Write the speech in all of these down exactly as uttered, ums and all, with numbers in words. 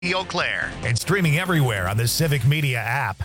Eau Claire and streaming everywhere on the Civic Media app.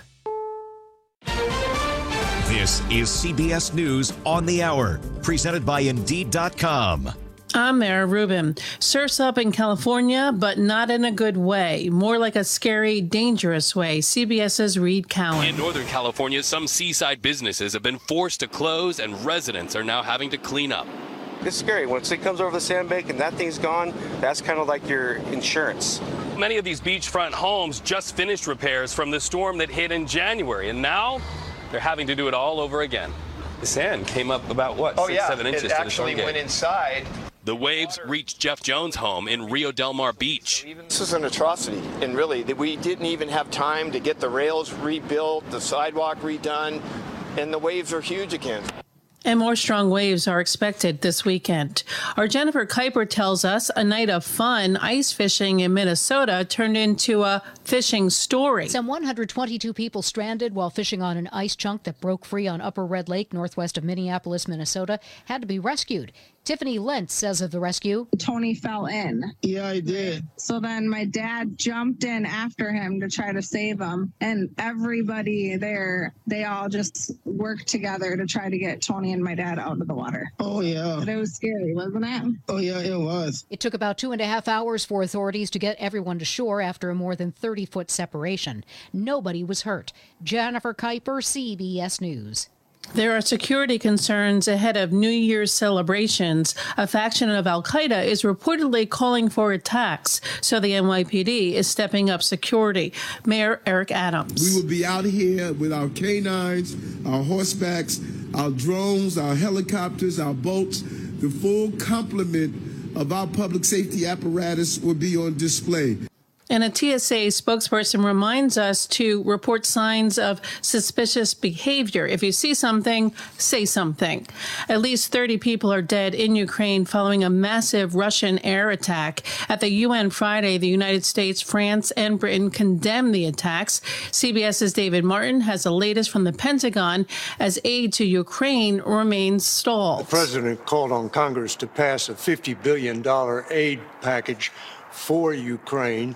This is C B S News on the Hour, presented by Indeed dot com. I'm Mara Rubin. Surf's up in California, but not in a good way. More like a scary, dangerous way. CBS's Reed Cowan. In Northern California, some seaside businesses have been forced to close, and residents are now having to clean up. It's scary. Once it comes over the sandbank and that thing's gone, that's kind of like your insurance. Many of these beachfront homes just finished repairs from the storm that hit in January, and now they're having to do it all over again. The sand came up about, what, oh, six, yeah. seven inches it to the actually storm went gate. inside. The waves reached Jeff Jones' home in Rio Del Mar Beach. This is an atrocity, and really, we didn't even have time to get the rails rebuilt, the sidewalk redone, and the waves are huge again. And more strong waves are expected this weekend. Our Jennifer Kuiper tells us a night of fun ice fishing in Minnesota turned into a fishing story. Some one hundred twenty-two people stranded while fishing on an ice chunk that broke free on Upper Red Lake, northwest of Minneapolis, Minnesota, had to be rescued. Tiffany Lentz says of the rescue, Tony fell in. Yeah, I did. So then my dad jumped in after him to try to save him. And everybody there, they all just worked together to try to get Tony and my dad out of the water. Oh, yeah. But it was scary, wasn't it? Oh, yeah, it was. It took about two and a half hours for authorities to get everyone to shore after a more than thirty-foot separation. Nobody was hurt. Jennifer Kuiper, C B S News. There are security concerns ahead of New Year's celebrations. A faction of al-Qaeda is reportedly calling for attacks, so the N Y P D is stepping up security. Mayor Eric Adams. We will be out here with our canines, our horsebacks, our drones, our helicopters, our boats. The full complement of our public safety apparatus will be on display. And a T S A spokesperson reminds us to report signs of suspicious behavior. If you see something, say something. At least thirty people are dead in Ukraine following a massive Russian air attack. At the U N Friday, the United States, France, and Britain condemned the attacks. CBS's David Martin has the latest from the Pentagon as aid to Ukraine remains stalled. The president called on Congress to pass a fifty billion dollars aid package for Ukraine.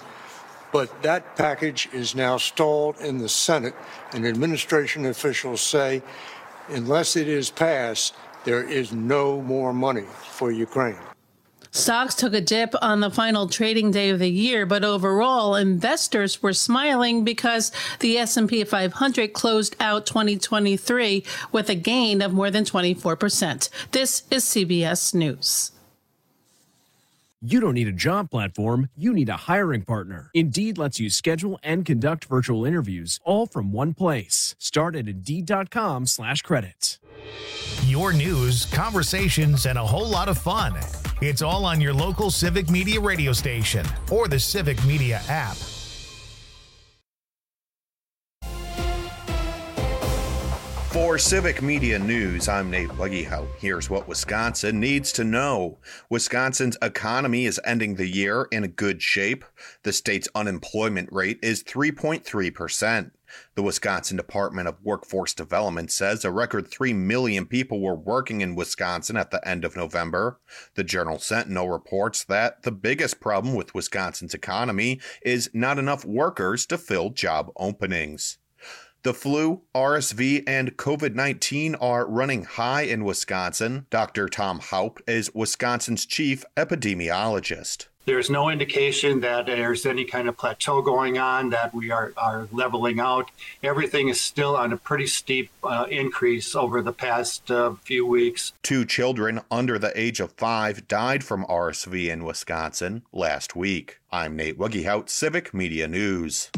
But that package is now stalled in the Senate, and administration officials say unless it is passed, there is no more money for Ukraine. Stocks took a dip on the final trading day of the year, but overall, investors were smiling because the S and P five hundred closed out twenty twenty-three with a gain of more than twenty-four percent. This is C B S News. You don't need a job platform, you need a hiring partner. Indeed lets you schedule and conduct virtual interviews all from one place. Start at Indeed.com slash credits. Your news, conversations, and a whole lot of fun. It's all on your local Civic Media radio station or the Civic Media app. For Civic Media News, I'm Nate Weggehout. Here's what Wisconsin needs to know. Wisconsin's economy is ending the year in good shape. The state's unemployment rate is three point three percent. The Wisconsin Department of Workforce Development says a record three million people were working in Wisconsin at the end of November. The Journal Sentinel reports that the biggest problem with Wisconsin's economy is not enough workers to fill job openings. The flu, R S V, and COVID nineteen are running high in Wisconsin. Doctor Tom Haupt is Wisconsin's chief epidemiologist. There's no indication that there's any kind of plateau going on, that we are, are leveling out. Everything is still on a pretty steep uh, increase over the past uh, few weeks. Two children under the age of five died from R S V in Wisconsin last week. I'm Nate Weggehout, Civic Media News.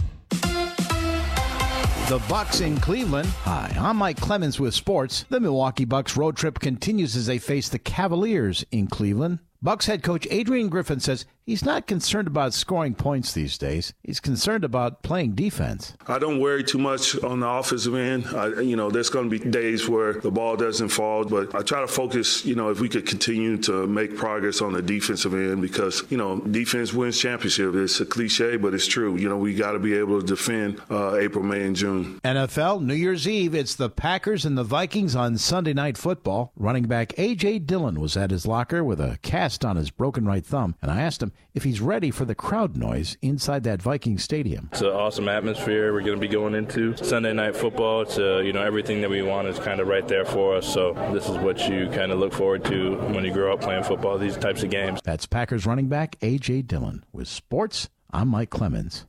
The Bucks in Cleveland. Hi, I'm Mike Clemens with sports. The Milwaukee Bucks road trip continues as they face the Cavaliers in Cleveland. Bucks head coach Adrian Griffin says he's not concerned about scoring points these days. He's concerned about playing defense. I don't worry too much on the offensive end. I, you know, there's going to be days where the ball doesn't fall, but I try to focus, you know, if we could continue to make progress on the defensive end because, you know, defense wins championship. It's a cliche, but it's true. You know, we got to be able to defend uh, April, May, and June. N F L, New Year's Eve, it's the Packers and the Vikings on Sunday Night Football. Running back A J. Dillon was at his locker with a cast cast on his broken right thumb, and I asked him if he's ready for the crowd noise inside that Viking stadium. It's an awesome atmosphere. We're going to be going into Sunday Night Football. It's, uh, you know, everything that we want is kind of right there for us. So this is what you kind of look forward to when you grow up playing football, these types of games. That's Packers running back A J. Dillon. With sports, I'm Mike Clemens.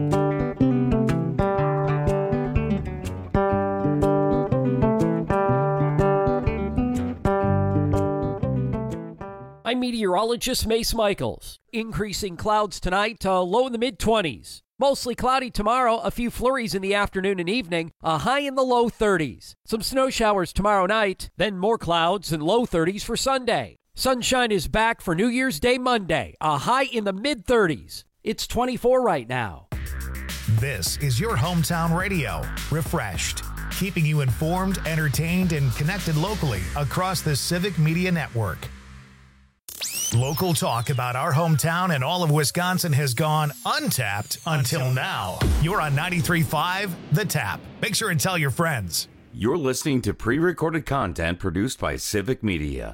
I'm meteorologist Mace Michaels. Increasing clouds tonight, uh, low in the mid-twenties. Mostly cloudy tomorrow, a few flurries in the afternoon and evening, a high in the low thirties. Some snow showers tomorrow night, then more clouds and low thirties for Sunday. Sunshine is back for New Year's Day Monday, a high in the mid-thirties. It's twenty-four right now. This is your hometown radio, Refreshed, keeping you informed, entertained, and connected locally across the Civic Media Network. Local talk about our hometown and all of Wisconsin has gone untapped until now. You're on ninety-three point five The Tap. Make sure and tell your friends. You're listening to pre-recorded content produced by Civic Media.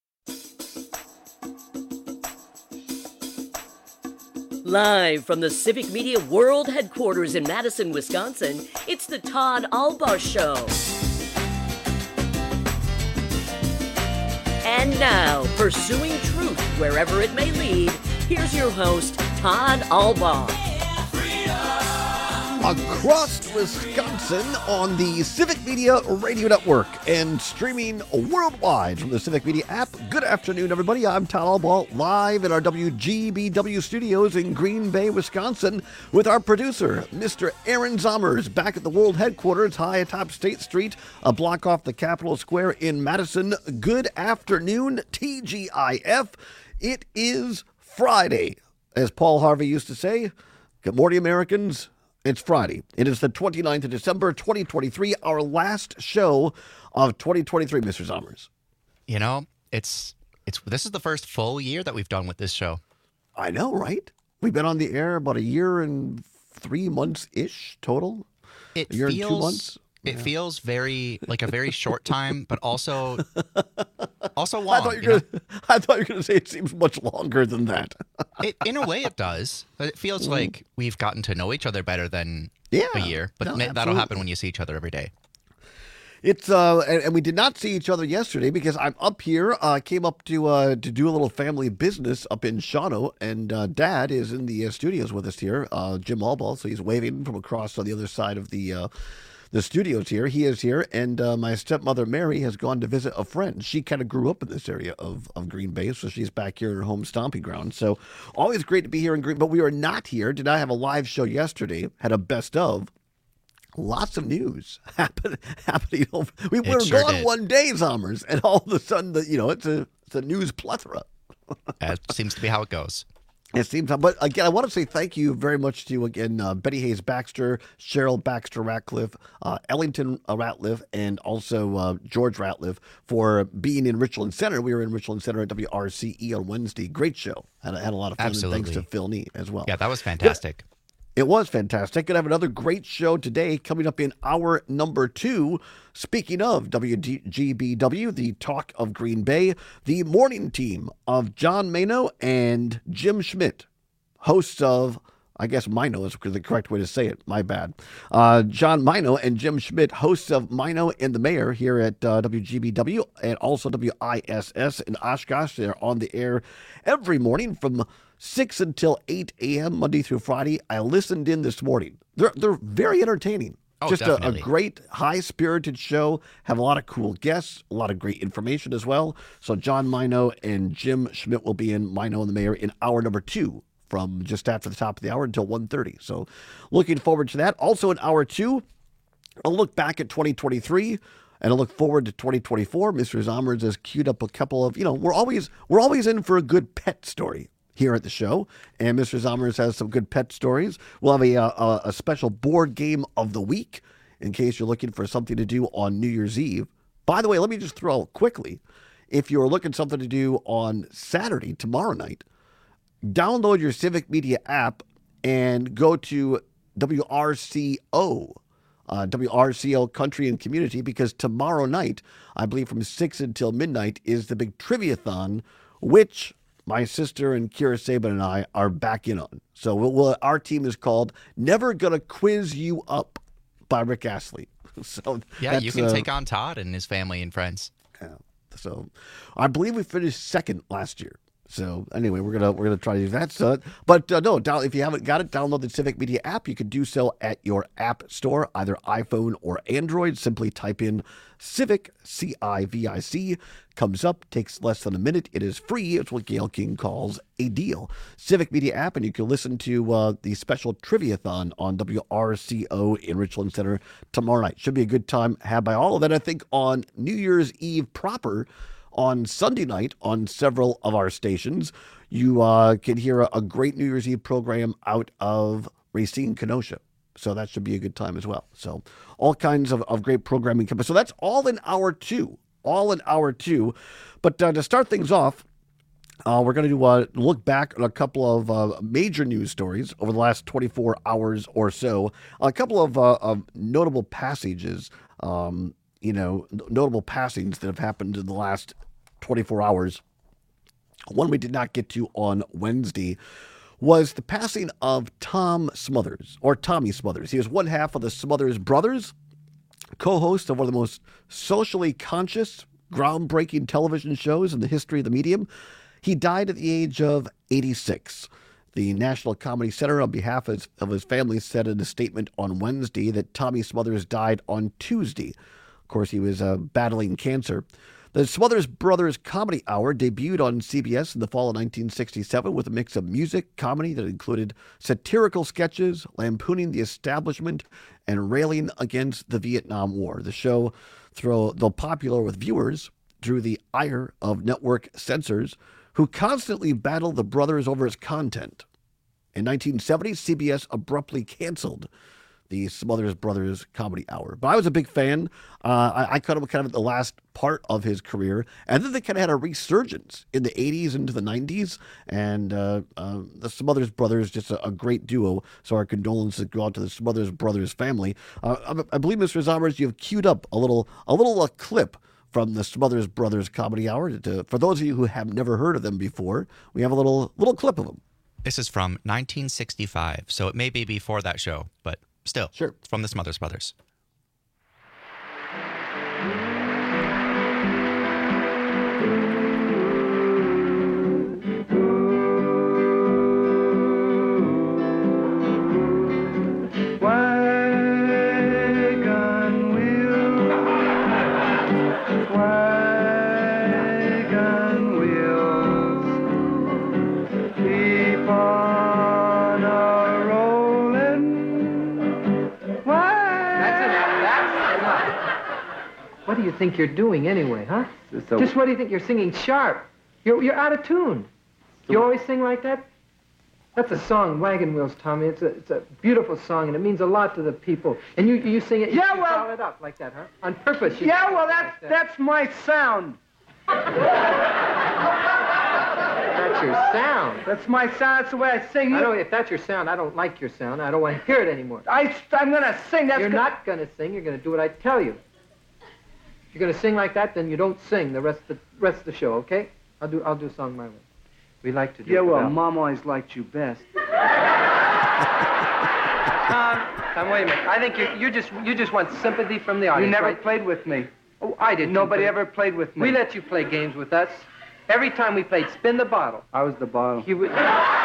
Live from the Civic Media World Headquarters in Madison, Wisconsin, it's the Todd Albaugh Show. And now, pursuing truth wherever it may lead, here's your host, Todd Albaugh. Across Wisconsin on the Civic Media Radio Network and streaming worldwide from the Civic Media app. Good afternoon, everybody. I'm Todd Albaugh, live in our W G B W studios in Green Bay, Wisconsin, with our producer, Mister Aaron Zommers, back at the world headquarters, high atop State Street, a block off the Capitol Square in Madison. Good afternoon, T G I F. It is Friday, as Paul Harvey used to say. Good morning, Americans. It's Friday. It is the twenty-ninth of December, twenty twenty-three, our last show of twenty twenty-three, Mister Zommers. You know, it's it's this is the first full year that we've done with this show. I know, right? We've been on the air about a year and three months-ish total. It a year feels, and two months. It yeah. feels very like a very short time, but also also long. I thought you were gonna, I thought you were going to say it seems much longer than that. it, in a way, it does. It feels mm. like we've gotten to know each other better than yeah, a year. But no, that'll absolutely. happen when you see each other every day. It's uh, and, and we did not see each other yesterday because I'm up here. I uh, came up to uh, to do a little family business up in Shawano, and uh, Dad is in the uh, studios with us here, uh, Jim Albaugh. So he's waving from across on the other side of the. Uh, The studio's here. He is here, and uh, my stepmother, Mary, has gone to visit a friend. She kind of grew up in this area of, of Green Bay, so she's back here in her home stomping ground. So always great to be here in Green, but we are not here. Did I have a live show yesterday? Had a best of. Lots of news happen, happening. We were sure gone did. one day, Zommers, and all of a sudden, the, you know, it's a it's a news plethora. That seems to be how it goes. It seems, but again, I want to say thank you very much to, again, uh, Betty Hayes Baxter, Cheryl Baxter Ratcliffe, uh, Ellington uh, Ratliff, and also uh, George Ratliff for being in Richland Center. We were in Richland Center at W R C E on Wednesday. Great show. Had, had a lot of fun. Absolutely. And thanks to Phil Nee as well. Yeah, that was fantastic. Yeah. It was fantastic. Going to have another great show today coming up in hour number two. Speaking of W G B W, the talk of Green Bay, the morning team of John Mano and Jim Schmidt, hosts of, I guess Mino is the correct way to say it. My bad. Uh, John Mino and Jim Schmidt, hosts of Mino and the Mayor here at uh, W G B W and also W I S S in Oshkosh. They're on the air every morning from six until eight a.m. Monday through Friday. I listened in this morning. They're they're very entertaining. Oh, Just a, a definitely. great, high-spirited show. Have a lot of cool guests, a lot of great information as well. So John Mino and Jim Schmidt will be in Mino and the Mayor in hour number two from just after the top of the hour until one thirty. So looking forward to that. Also in hour two, I'll look back at twenty twenty-three and I look forward to twenty twenty-four. Mister Zommers has queued up a couple of, you know, we're always we're always in for a good pet story here at the show, and Mister Zommers has some good pet stories. We'll have a, a, a special board game of the week in case you're looking for something to do on New Year's Eve. By the way, let me just throw out quickly, if you're looking something to do on Saturday, tomorrow night, download your Civic Media app and go to W R C O, uh, W R C O Country and Community, because tomorrow night, I believe from six until midnight, is the big Trivia-thon, which my sister and Kira Saban and I are back in on. So we'll, we'll, our team is called Never Gonna Quiz You Up by Rick Astley. So yeah, you can uh, take on Todd and his family and friends. Yeah. So I believe we finished second last year. So anyway, we're gonna we're gonna try to do that. So, but uh, no, down, if you haven't got it, download the Civic Media app. You can do so at your app store, either iPhone or Android. Simply type in Civic, C I V I C. Comes up, takes less than a minute. It is free. It's what Gayle King calls a deal. Civic Media app, and you can listen to uh, the special Trivia-thon on W R C O in Richland Center tomorrow night. Should be a good time had by all of that. I think on New Year's Eve proper, on Sunday night on several of our stations, you uh, can hear a, a great New Year's Eve program out of Racine, Kenosha. So that should be a good time as well. So all kinds of, of great programming coming. So that's all in hour two. All in hour two. But uh, to start things off, uh, we're going to uh, look back on a couple of uh, major news stories over the last twenty-four hours or so. A couple of, uh, of notable passages, um, you know, notable passings that have happened in the last twenty-four hours. One we did not get to on Wednesday was the passing of Tom Smothers, or Tommy Smothers. He was one half of the Smothers Brothers, co-host of one of the most socially conscious, groundbreaking television shows in the history of the medium. He died at the age of eighty-six. The National Comedy Center, on behalf of his, of his family, said in a statement on Wednesday that Tommy Smothers died on Tuesday. Of course, he was uh, battling cancer. The Smothers Brothers Comedy Hour debuted on C B S in the fall of nineteen sixty-seven with a mix of music, comedy that included satirical sketches, lampooning the establishment, and railing against the Vietnam War. The show, though popular with viewers, drew the ire of network censors who constantly battled the brothers over its content. In nineteen seventy, C B S abruptly canceled the Smothers Brothers Comedy Hour. But I was a big fan. Uh, I, I caught him kind of at the last part of his career. And then they kind of had a resurgence in the eighties into the nineties. And uh, uh, the Smothers Brothers, just a, a great duo. So our condolences go out to the Smothers Brothers family. Uh, I, I believe, Mister Zommers, you've queued up a little, a little uh, clip from the Smothers Brothers Comedy Hour. To, for those of you who have never heard of them before, we have a little, little clip of them. This is from nineteen sixty-five, so it may be before that show, but still, sure, from the Smothers Brothers. Wagon wheel, wagon wheels, keep on a rolling. That's enough. That's enough. What do you think you're doing anyway, huh? So, Just what do you think? You're singing sharp. You're, you're out of tune. You always sing like that? That's a song, Wagon Wheels, Tommy. It's a, it's a beautiful song, and it means a lot to the people. And you, you sing it, you, Yeah, you well- follow it up like that, huh? On purpose. You yeah, sing well, it that's like that. that's my sound. That's your sound. That's my sound. That's the way I sing. I don't, if that's your sound, I don't like your sound. I don't want to hear it anymore. I, I'm gonna sing. That's You're go- not going to sing. You're going to do what I tell you. If you're going to sing like that, then you don't sing the rest of the rest of the show, okay? I'll do I'll do a song my way. We like to do Yeah, it well, without- Mom always liked you best. Tom, Tom, wait a minute. I think you you just you just want sympathy from the audience. You never right? played with me. Oh, I did. Nobody too, ever played with me. We let you play games with us. Every time we played Spin the Bottle. I was the bottle. You would.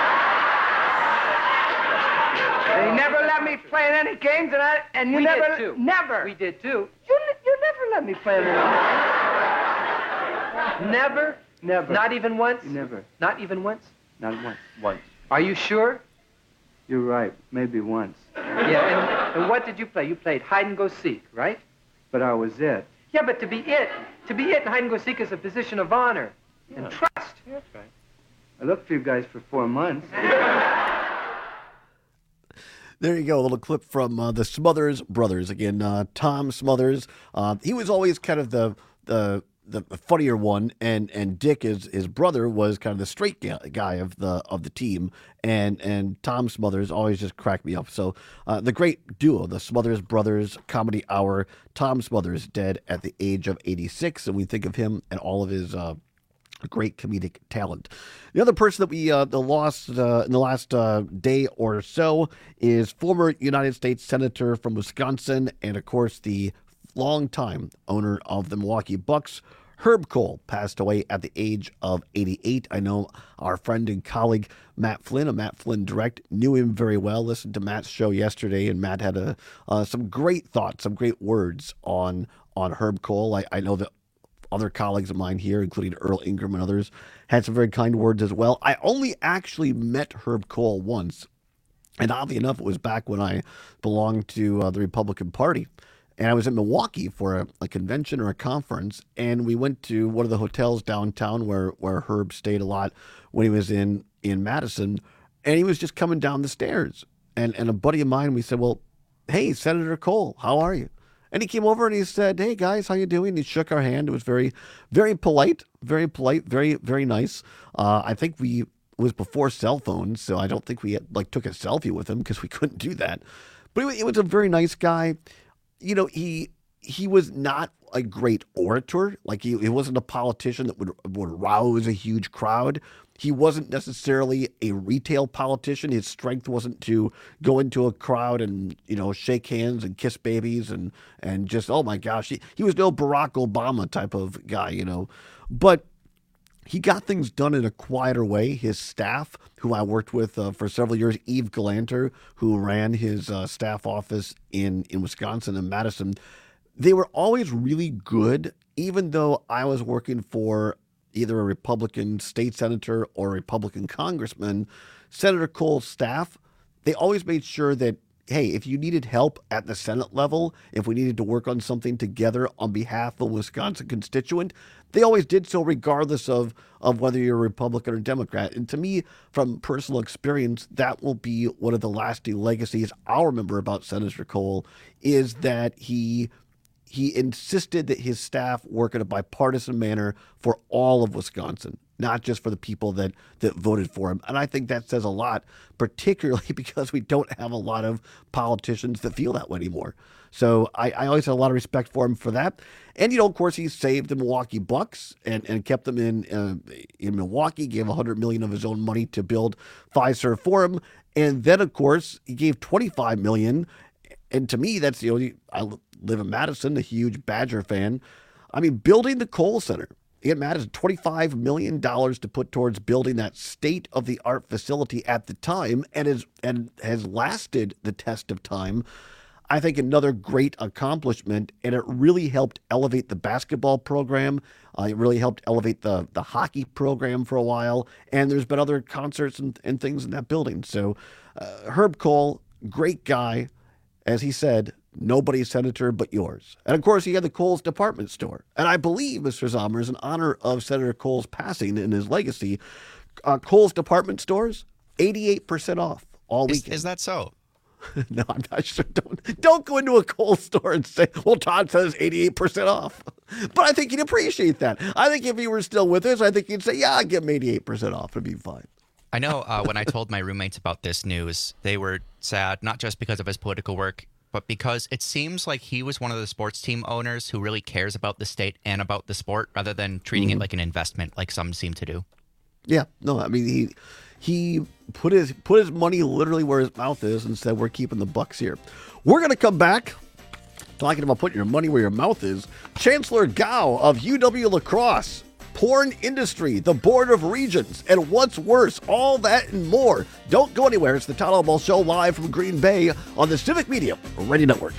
They never let me play in any games, and I and you We never did too. never. We did too. You you never let me play in any games. Never. Never. Not even once. Never. Not even once. Not once. Once. Are you sure? You're right. Maybe once. Yeah. And, and what did you play? You played hide and go seek, right? But I was it. Yeah, but to be it, to be it in hide and go seek is a position of honor and trust. That's right. I looked for you guys for four months. There you go, a little clip from uh, the Smothers Brothers. Again, uh, Tom Smothers. Uh, he was always kind of the the the funnier one, and and Dick, his his brother, was kind of the straight guy of the of the team, and and Tom Smothers always just cracked me up. So uh, the great duo, the Smothers Brothers Comedy Hour. Tom Smothers dead at the age of eighty-six, and we think of him and all of his. Uh, a great comedic talent. The other person that we uh, lost uh, in the last uh, day or so is former United States Senator from Wisconsin and, of course, the longtime owner of the Milwaukee Bucks. Herb Kohl passed away at the age of eighty-eight. I know our friend and colleague Matt Flynn of Matt Flynn Direct knew him very well. Listened to Matt's show yesterday, and Matt had a, uh, some great thoughts, some great words on on Herb Kohl. I, I know that other colleagues of mine here, including Earl Ingram and others, had some very kind words as well. I only actually met Herb Kohl once, and oddly enough, it was back when I belonged to uh, the Republican Party. And I was in Milwaukee for a, a convention or a conference, and we went to one of the hotels downtown where, where Herb stayed a lot when he was in, in Madison, and he was just coming down the stairs. And, and a buddy of mine, we said, well, hey, Senator Kohl, how are you? And he came over and he said, hey, guys, how you doing? And he shook our hand. It was very, very polite, very polite, very, very nice. Uh, I think we it was before cell phones, so I don't think we had, like took a selfie with him because we couldn't do that. But he, he was a very nice guy. You know, he he was not a great orator. Like he, he wasn't a politician that would would rouse a huge crowd. He wasn't necessarily a retail politician. His strength wasn't to go into a crowd and, you know, shake hands and kiss babies and and just, oh my gosh, he, he was no Barack Obama type of guy, you know. But he got things done in a quieter way. His staff, who I worked with uh, for several years, Eve Galanter, who ran his uh, staff office in, in Wisconsin and Madison, they were always really good, even though I was working for either a Republican state senator or a Republican congressman. Senator Kohl's staff, they always made sure that, hey, if you needed help at the Senate level, if we needed to work on something together on behalf of a Wisconsin constituent, they always did so regardless of, of whether you're a Republican or Democrat. And to me, from personal experience, that will be one of the lasting legacies I'll remember about Senator Kohl, is that he he insisted that his staff work in a bipartisan manner for all of Wisconsin, not just for the people that, that voted for him. And I think that says a lot, particularly because we don't have a lot of politicians that feel that way anymore. So I, I always had a lot of respect for him for that. And, you know, of course, he saved the Milwaukee Bucks and, and kept them in uh, in Milwaukee, gave one hundred million dollars of his own money to build Fiserv for him. And then, of course, he gave twenty-five million dollars. And to me, that's, you know, I live in Madison, a huge Badger fan. I mean, building the Kohl Center, it matters twenty-five million dollars to put towards building that state-of-the-art facility at the time, and is and has lasted the test of time. I think another great accomplishment, and it really helped elevate the basketball program. Uh, it really helped elevate the the hockey program for a while, and there's been other concerts and, and things in that building. So uh, Herb Kohl, great guy. As he said, nobody's senator but yours. And, of course, he had the Kohl's department store. And I believe, Mister Zommers, in honor of Senator Kohl's passing and his legacy, uh, Kohl's department stores, eighty-eight percent off all weekend. Is, is that so? No, I'm not sure. Don't, don't go into a Kohl's store and say, well, Todd says eighty-eight percent off. But I think you'd appreciate that. I think if you were still with us, I think you'd say, yeah, I'll give him eighty-eight percent off. It'd be fine. I know uh, when I told my roommates about this news, they were sad, not just because of his political work, but because it seems like he was one of the sports team owners who really cares about the state and about the sport rather than treating mm-hmm. it like an investment like some seem to do. Yeah, no, I mean, he he put his put his money literally where his mouth is and said, we're keeping the Bucks here. We're going to come back talking about putting your money where your mouth is. Chancellor Gao of U W La Crosse, porn industry, the Board of Regents, and what's worse, all that and more. Don't go anywhere. It's the Todd Albaugh Show live from Green Bay on the Civic Media Radio Network.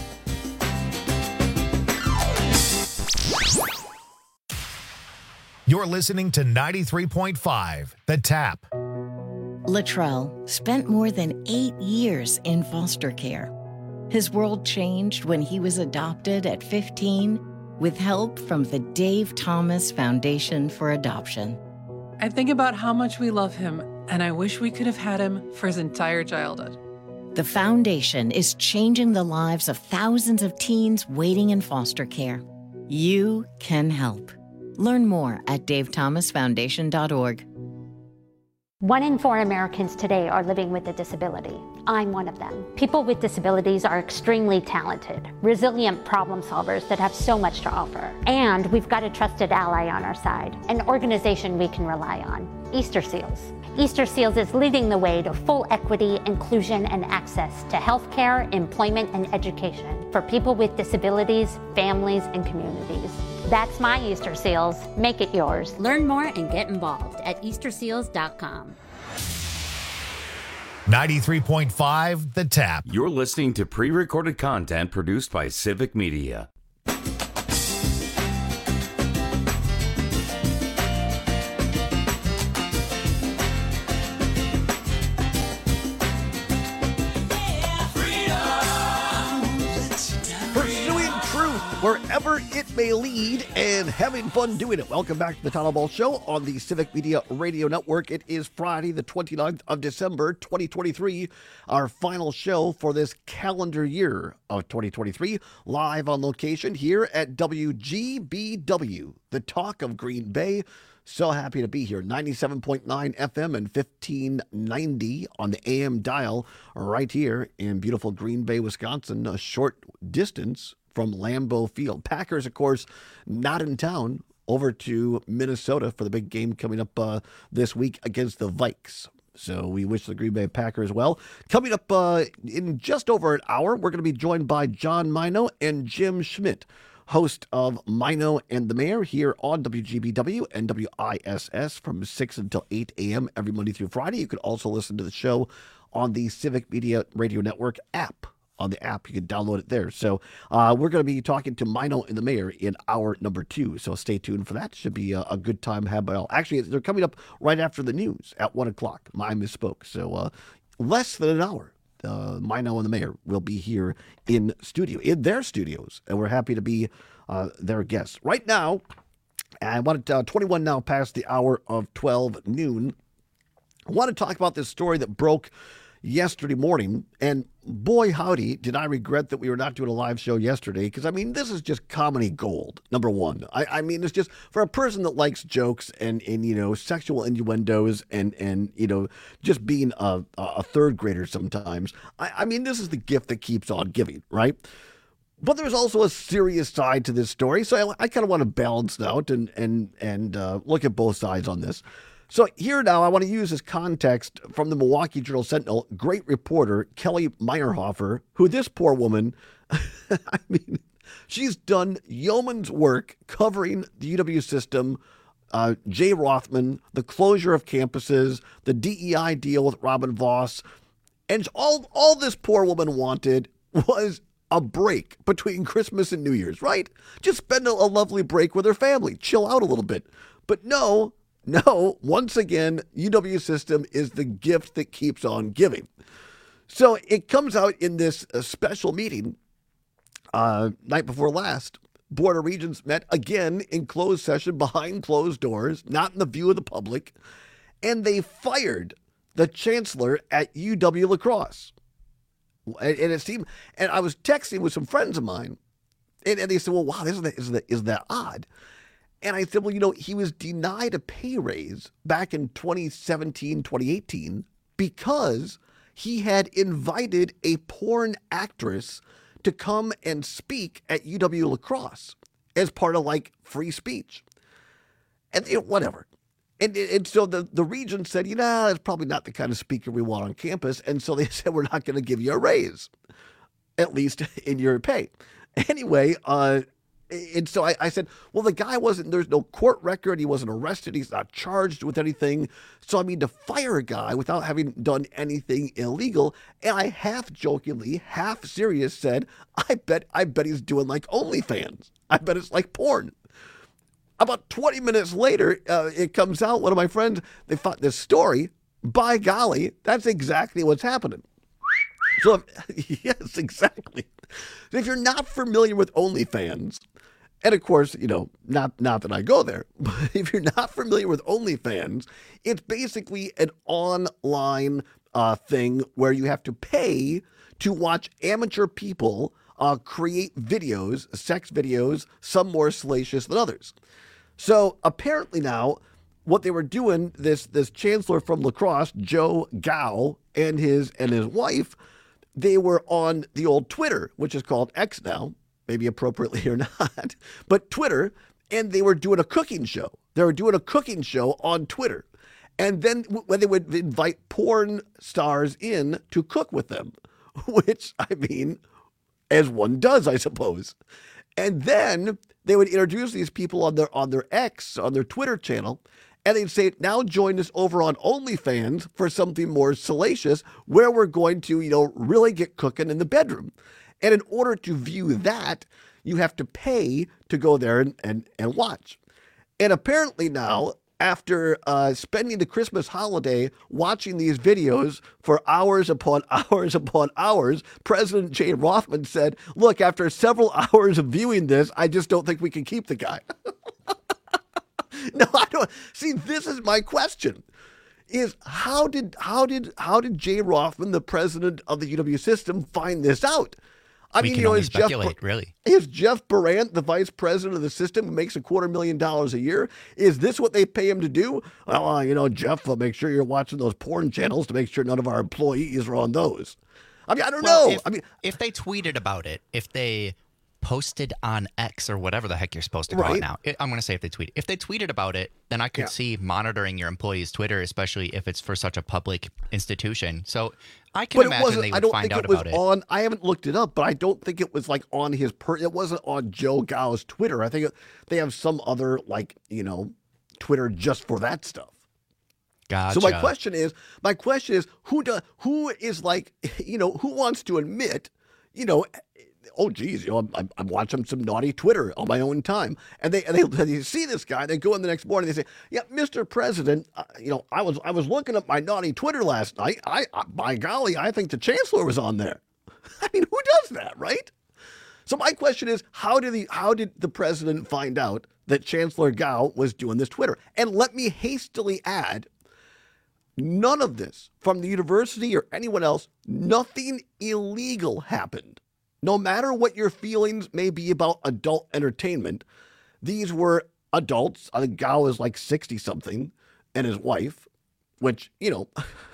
You're listening to ninety-three point five, The Tap. Latrell spent more than eight years in foster care. His world changed when he was adopted at fifteen with help from the Dave Thomas Foundation for Adoption. I think about how much we love him, and I wish we could have had him for his entire childhood. The foundation is changing the lives of thousands of teens waiting in foster care. You can help. Learn more at dave thomas foundation dot org. One in four Americans today are living with a disability. I'm one of them. People with disabilities are extremely talented, resilient problem solvers that have so much to offer. And we've got a trusted ally on our side, an organization we can rely on, Easter Seals. Easter Seals is leading the way to full equity, inclusion, and access to healthcare, employment, and education for people with disabilities, families, and communities. That's my Easter Seals. Make it yours. Learn more and get involved at easter seals dot com. ninety-three point five The Tap. You're listening to pre-recorded content produced by Civic Media. Wherever it may lead, and having fun doing it. Welcome back to the Todd Ball Show on the Civic Media Radio Network. It is Friday, the twenty-ninth of December, twenty twenty-three, our final show for this calendar year of twenty twenty-three, live on location here at W G B W, the talk of Green Bay. So happy to be here. ninety-seven point nine F M and fifteen ninety on the A M dial right here in beautiful Green Bay, Wisconsin, a short distance from Lambeau Field. Packers, of course, not in town, over to Minnesota for the big game coming up uh, this week against the Vikes. So we wish the Green Bay Packers well. Coming up uh, in just over an hour, we're going to be joined by John Mino and Jim Schmidt, host of Mino and the Mayor here on W G B W and W I S S from six until eight a.m. every Monday through Friday. You can also listen to the show on the Civic Media Radio Network app. On the app, you can download it there. So uh, we're going to be talking to Mino and the Mayor in hour number two. So stay tuned for that. Should be a, a good time had by all. Actually, they're coming up right after the news at one o'clock. I misspoke. So uh, less than an hour. Uh, Mino and the Mayor will be here in studio, in their studios, and we're happy to be uh, their guests. Right now, I wanted uh, twenty-one now past the hour of twelve noon. I want to talk about this story that broke yesterday morning, and boy howdy did I regret that we were not doing a live show yesterday, because I mean this is just comedy gold, number one. I, I mean it's just for a person that likes jokes and, and you know sexual innuendos and and you know just being a, a third grader sometimes. I, I mean this is the gift that keeps on giving, right? But there's also a serious side to this story, so I, I kind of want to balance it out and and and uh, look at both sides on this. So here now, I want to use this context from the Milwaukee Journal-Sentinel, great reporter Kelly Meyerhofer, who this poor woman, I mean, she's done yeoman's work covering the U W system, uh, Jay Rothman, the closure of campuses, the D E I deal with Robin Voss, and all, all this poor woman wanted was a break between Christmas and New Year's, right? Just spend a, a lovely break with her family, chill out a little bit. But no, No, once again, U W system is the gift that keeps on giving. So it comes out in this uh, special meeting uh, night before last. Board of Regents met again in closed session behind closed doors, not in the view of the public, and they fired the chancellor at U W La Crosse. And, and it seemed, and I was texting with some friends of mine, and, and they said, "Well, wow, isn't that, isn't that, isn't that odd?" And I said, well, you know, he was denied a pay raise back in twenty seventeen, twenty eighteen because he had invited a porn actress to come and speak at U W La Crosse as part of like free speech. And you know, whatever. And, and so the, the regent said, you know, that's probably not the kind of speaker we want on campus. And so they said, we're not going to give you a raise, at least in your pay. Anyway, uh, And so I, I said, well, the guy wasn't, there's no court record. He wasn't arrested. He's not charged with anything. So, I mean, to fire a guy without having done anything illegal. And I half jokingly, half serious said, I bet, I bet he's doing like OnlyFans. I bet it's like porn. About twenty minutes later, uh, it comes out, one of my friends, they thought this story, by golly, that's exactly what's happening. So, if, yes, exactly. If you're not familiar with OnlyFans, and of course, you know, not not that I go there, but if you're not familiar with OnlyFans, it's basically an online uh, thing where you have to pay to watch amateur people uh, create videos, sex videos, some more salacious than others. So apparently now, what they were doing, this this chancellor from lacrosse, Joe Gao, and his and his wife, they were on the old Twitter, which is called X now, maybe appropriately or not, but Twitter, and they were doing a cooking show. They were doing a cooking show on Twitter. And then when they would invite porn stars in to cook with them, which, I mean, as one does, I suppose. And then they would introduce these people on their on their X, on their Twitter channel, and they'd say, now join us over on OnlyFans for something more salacious, where we're going to, you know, really get cooking in the bedroom. And in order to view that, you have to pay to go there and, and, and watch. And apparently now, after uh, spending the Christmas holiday watching these videos for hours upon hours upon hours, President Jay Rothman said, look, after several hours of viewing this, I just don't think we can keep the guy. No, I don't. See, this is my question. Is how did how did how did Jay Rothman, the president of the U W system, find this out? I we mean, can you know, only is speculate, Jeff, really. Is Jeff Barant the vice president of the system who makes a quarter million dollars a year? Is this what they pay him to do? Well, uh, you know, Jeff, uh, make sure you're watching those porn channels to make sure none of our employees are on those. I mean, I don't well, know. If, I mean, if they tweeted about it, if they posted on X or whatever the heck you're supposed to call Right. it now. I'm going to say if they tweet. If they tweeted about it, then I could Yeah. see monitoring your employees' Twitter, especially if it's for such a public institution. So I can but it imagine wasn't. they I would don't find think out it was about it. on. I haven't looked it up, but I don't think it was like on his. Per, it wasn't on Joe Gao's Twitter. I think it, they have some other like you know, Twitter just for that stuff. Gotcha. So my question is, my question is, who do, who is like, you know, who wants to admit, you know, oh geez, you know, I'm, I'm watching some naughty Twitter on my own time, and they and they, they see this guy, they go in the next morning, they say, yeah, Mister President, uh, you know, I was I was looking at my naughty Twitter last night. I, I by golly, I think the chancellor was on there. I mean, who does that, right? So my question is, how did the how did the president find out that Chancellor Gao was doing this Twitter? And let me hastily add, none of this from the university or anyone else, nothing illegal happened. No matter what your feelings may be about adult entertainment, these were adults. I think Gao is like sixty-something, and his wife, which, you know,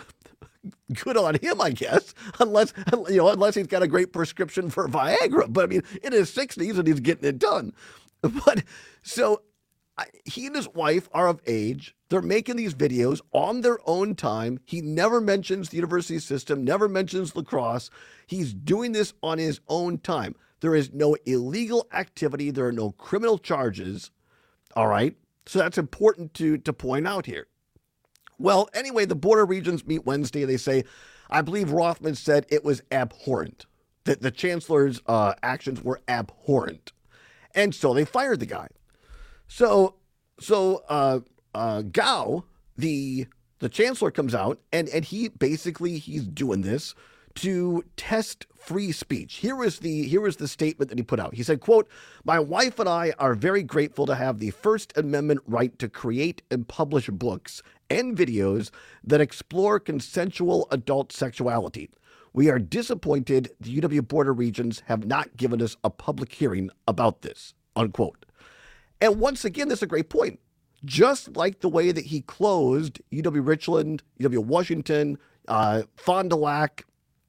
good on him, I guess, unless, you know, unless he's got a great prescription for Viagra. But, I mean, in his sixties, and he's getting it done. But, so, I, he and his wife are of age. They're making these videos on their own time. He never mentions the university system, never mentions lacrosse. He's doing this on his own time. There is no illegal activity. There are no criminal charges. All right. So that's important to, to point out here. Well, anyway, the border regions meet Wednesday. They say, I believe Rothman said it was abhorrent, that the chancellor's uh, actions were abhorrent. And so they fired the guy. So, so, uh, Uh, Gao, the the chancellor, comes out and, and he basically he's doing this to test free speech. Here is the here is the statement that he put out. He said, quote, "My wife and I are very grateful to have the First Amendment right to create and publish books and videos that explore consensual adult sexuality. We are disappointed the U W Border Regions have not given us a public hearing about this," unquote. And once again, this is a great point. Just like the way that he closed U W Richland, U W Washington, uh, Fond du Lac,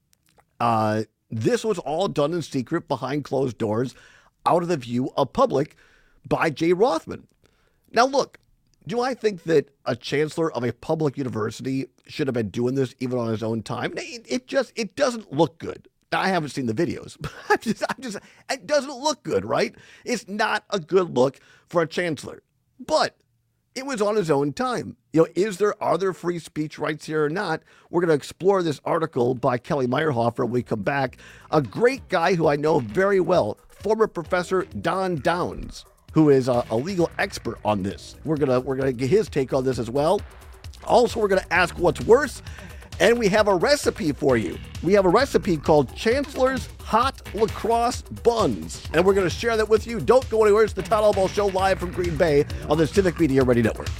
uh, this was all done in secret behind closed doors, out of the view of public by Jay Rothman. Now, look, do I think that a chancellor of a public university should have been doing this even on his own time? It, it just it doesn't look good. Now, I haven't seen the videos, but I'm just, I'm just, it doesn't look good, right? It's not a good look for a chancellor. But it was on his own time. You know, is there, are there free speech rights here or not? We're going to explore this article by Kelly Meyerhofer when we come back. A great guy who I know very well, former Professor Don Downs, who is a, a legal expert on this. We're going to, we're going to get his take on this as well. Also, we're going to ask what's worse, and we have a recipe for you. We have a recipe called Chancellor's Hot Lacrosse Buns, and we're going to share that with you. Don't go anywhere. It's the Todd Albaugh Show live from Green Bay on the Civic Media Ready Network.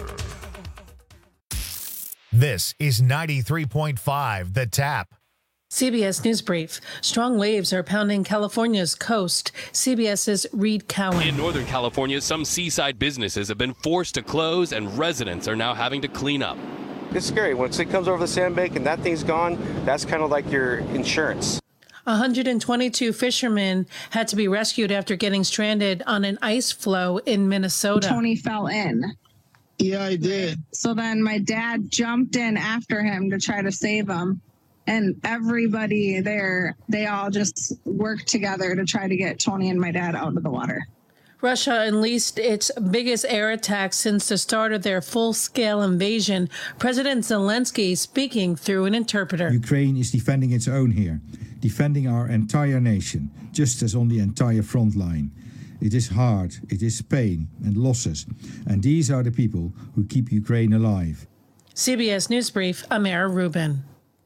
This is ninety-three point five The Tap. C B S News Brief. Strong waves are pounding California's coast. CBS's Reed Cowan. In Northern California, some seaside businesses have been forced to close, and residents are now having to clean up. It's scary. Once it comes over the sandbank and that thing's gone, that's kind of like your insurance. one hundred twenty-two fishermen had to be rescued after getting stranded on an ice floe in Minnesota. Tony fell in. Yeah, I did. So then my dad jumped in after him to try to save him. And everybody there, they all just worked together to try to get Tony and my dad out of the water. Russia unleashed its biggest air attack since the start of their full-scale invasion. President Zelensky speaking through an interpreter. Ukraine is defending its own here, defending our entire nation, just as on the entire front line. It is hard, it is pain and losses, and these are the people who keep Ukraine alive. C B S News Brief, Amara Rubin.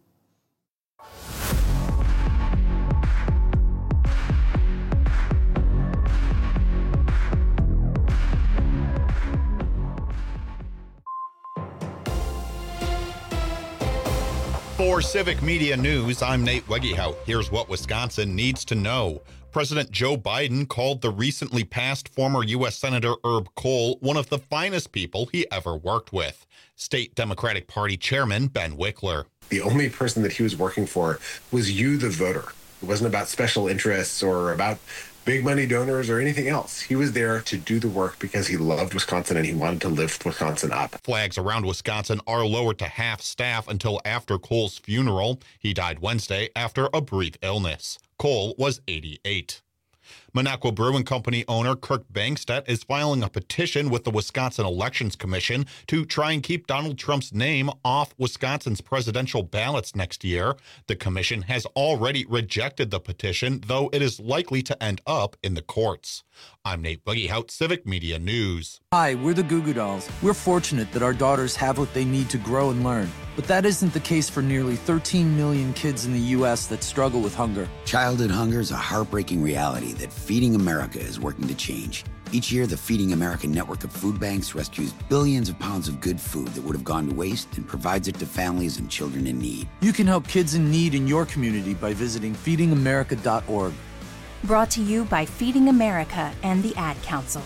For Civic Media News, I'm Nate Wegehout. Here's what Wisconsin needs to know. President Joe Biden called the recently passed former U S Senator Herb Kohl one of the finest people he ever worked with. State Democratic Party Chairman Ben Wickler. The only person that he was working for was you, the voter. It wasn't about special interests or about big money donors or anything else. He was there to do the work because he loved Wisconsin and he wanted to lift Wisconsin up. Flags around Wisconsin are lowered to half staff until after Kohl's funeral. He died Wednesday after a brief illness. Kohl was eighty-eight. Minocqua Brewing Company owner Kirk Bangstedt is filing a petition with the Wisconsin Elections Commission to try and keep Donald Trump's name off Wisconsin's presidential ballots next year. The commission has already rejected the petition, though it is likely to end up in the courts. I'm Nate Wegehout, Civic Media News. Hi, we're the Goo Goo Dolls. We're fortunate that our daughters have what they need to grow and learn. But that isn't the case for nearly thirteen million kids in the U S that struggle with hunger. Childhood hunger is a heartbreaking reality that Feeding America is working to change. Each year, the Feeding America network of food banks rescues billions of pounds of good food that would have gone to waste and provides it to families and children in need. You can help kids in need in your community by visiting feeding america dot org. Brought to you by Feeding America and the Ad Council.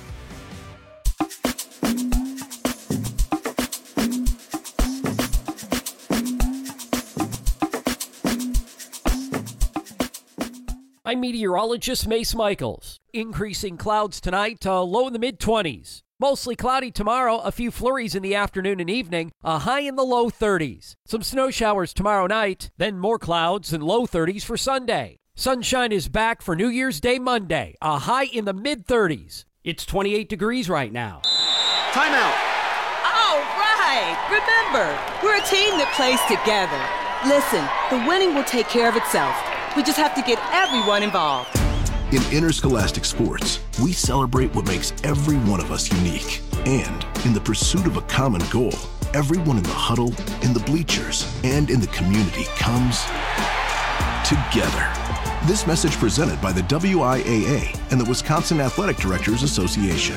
I'm meteorologist Mace Michaels. Increasing clouds tonight, uh, low in the mid-twenties. Mostly cloudy tomorrow, a few flurries in the afternoon and evening, a high in the low thirties. Some snow showers tomorrow night, then more clouds and low thirties for Sunday. Sunshine is back for New Year's Day Monday, a high in the mid-thirties. It's twenty-eight degrees right now. Timeout. All right. Remember, we're a team that plays together. Listen, the winning will take care of itself. We just have to get everyone involved. In interscholastic sports, we celebrate what makes every one of us unique. And in the pursuit of a common goal, everyone in the huddle, in the bleachers, and in the community comes together. This message presented by the W I A A and the Wisconsin Athletic Directors Association.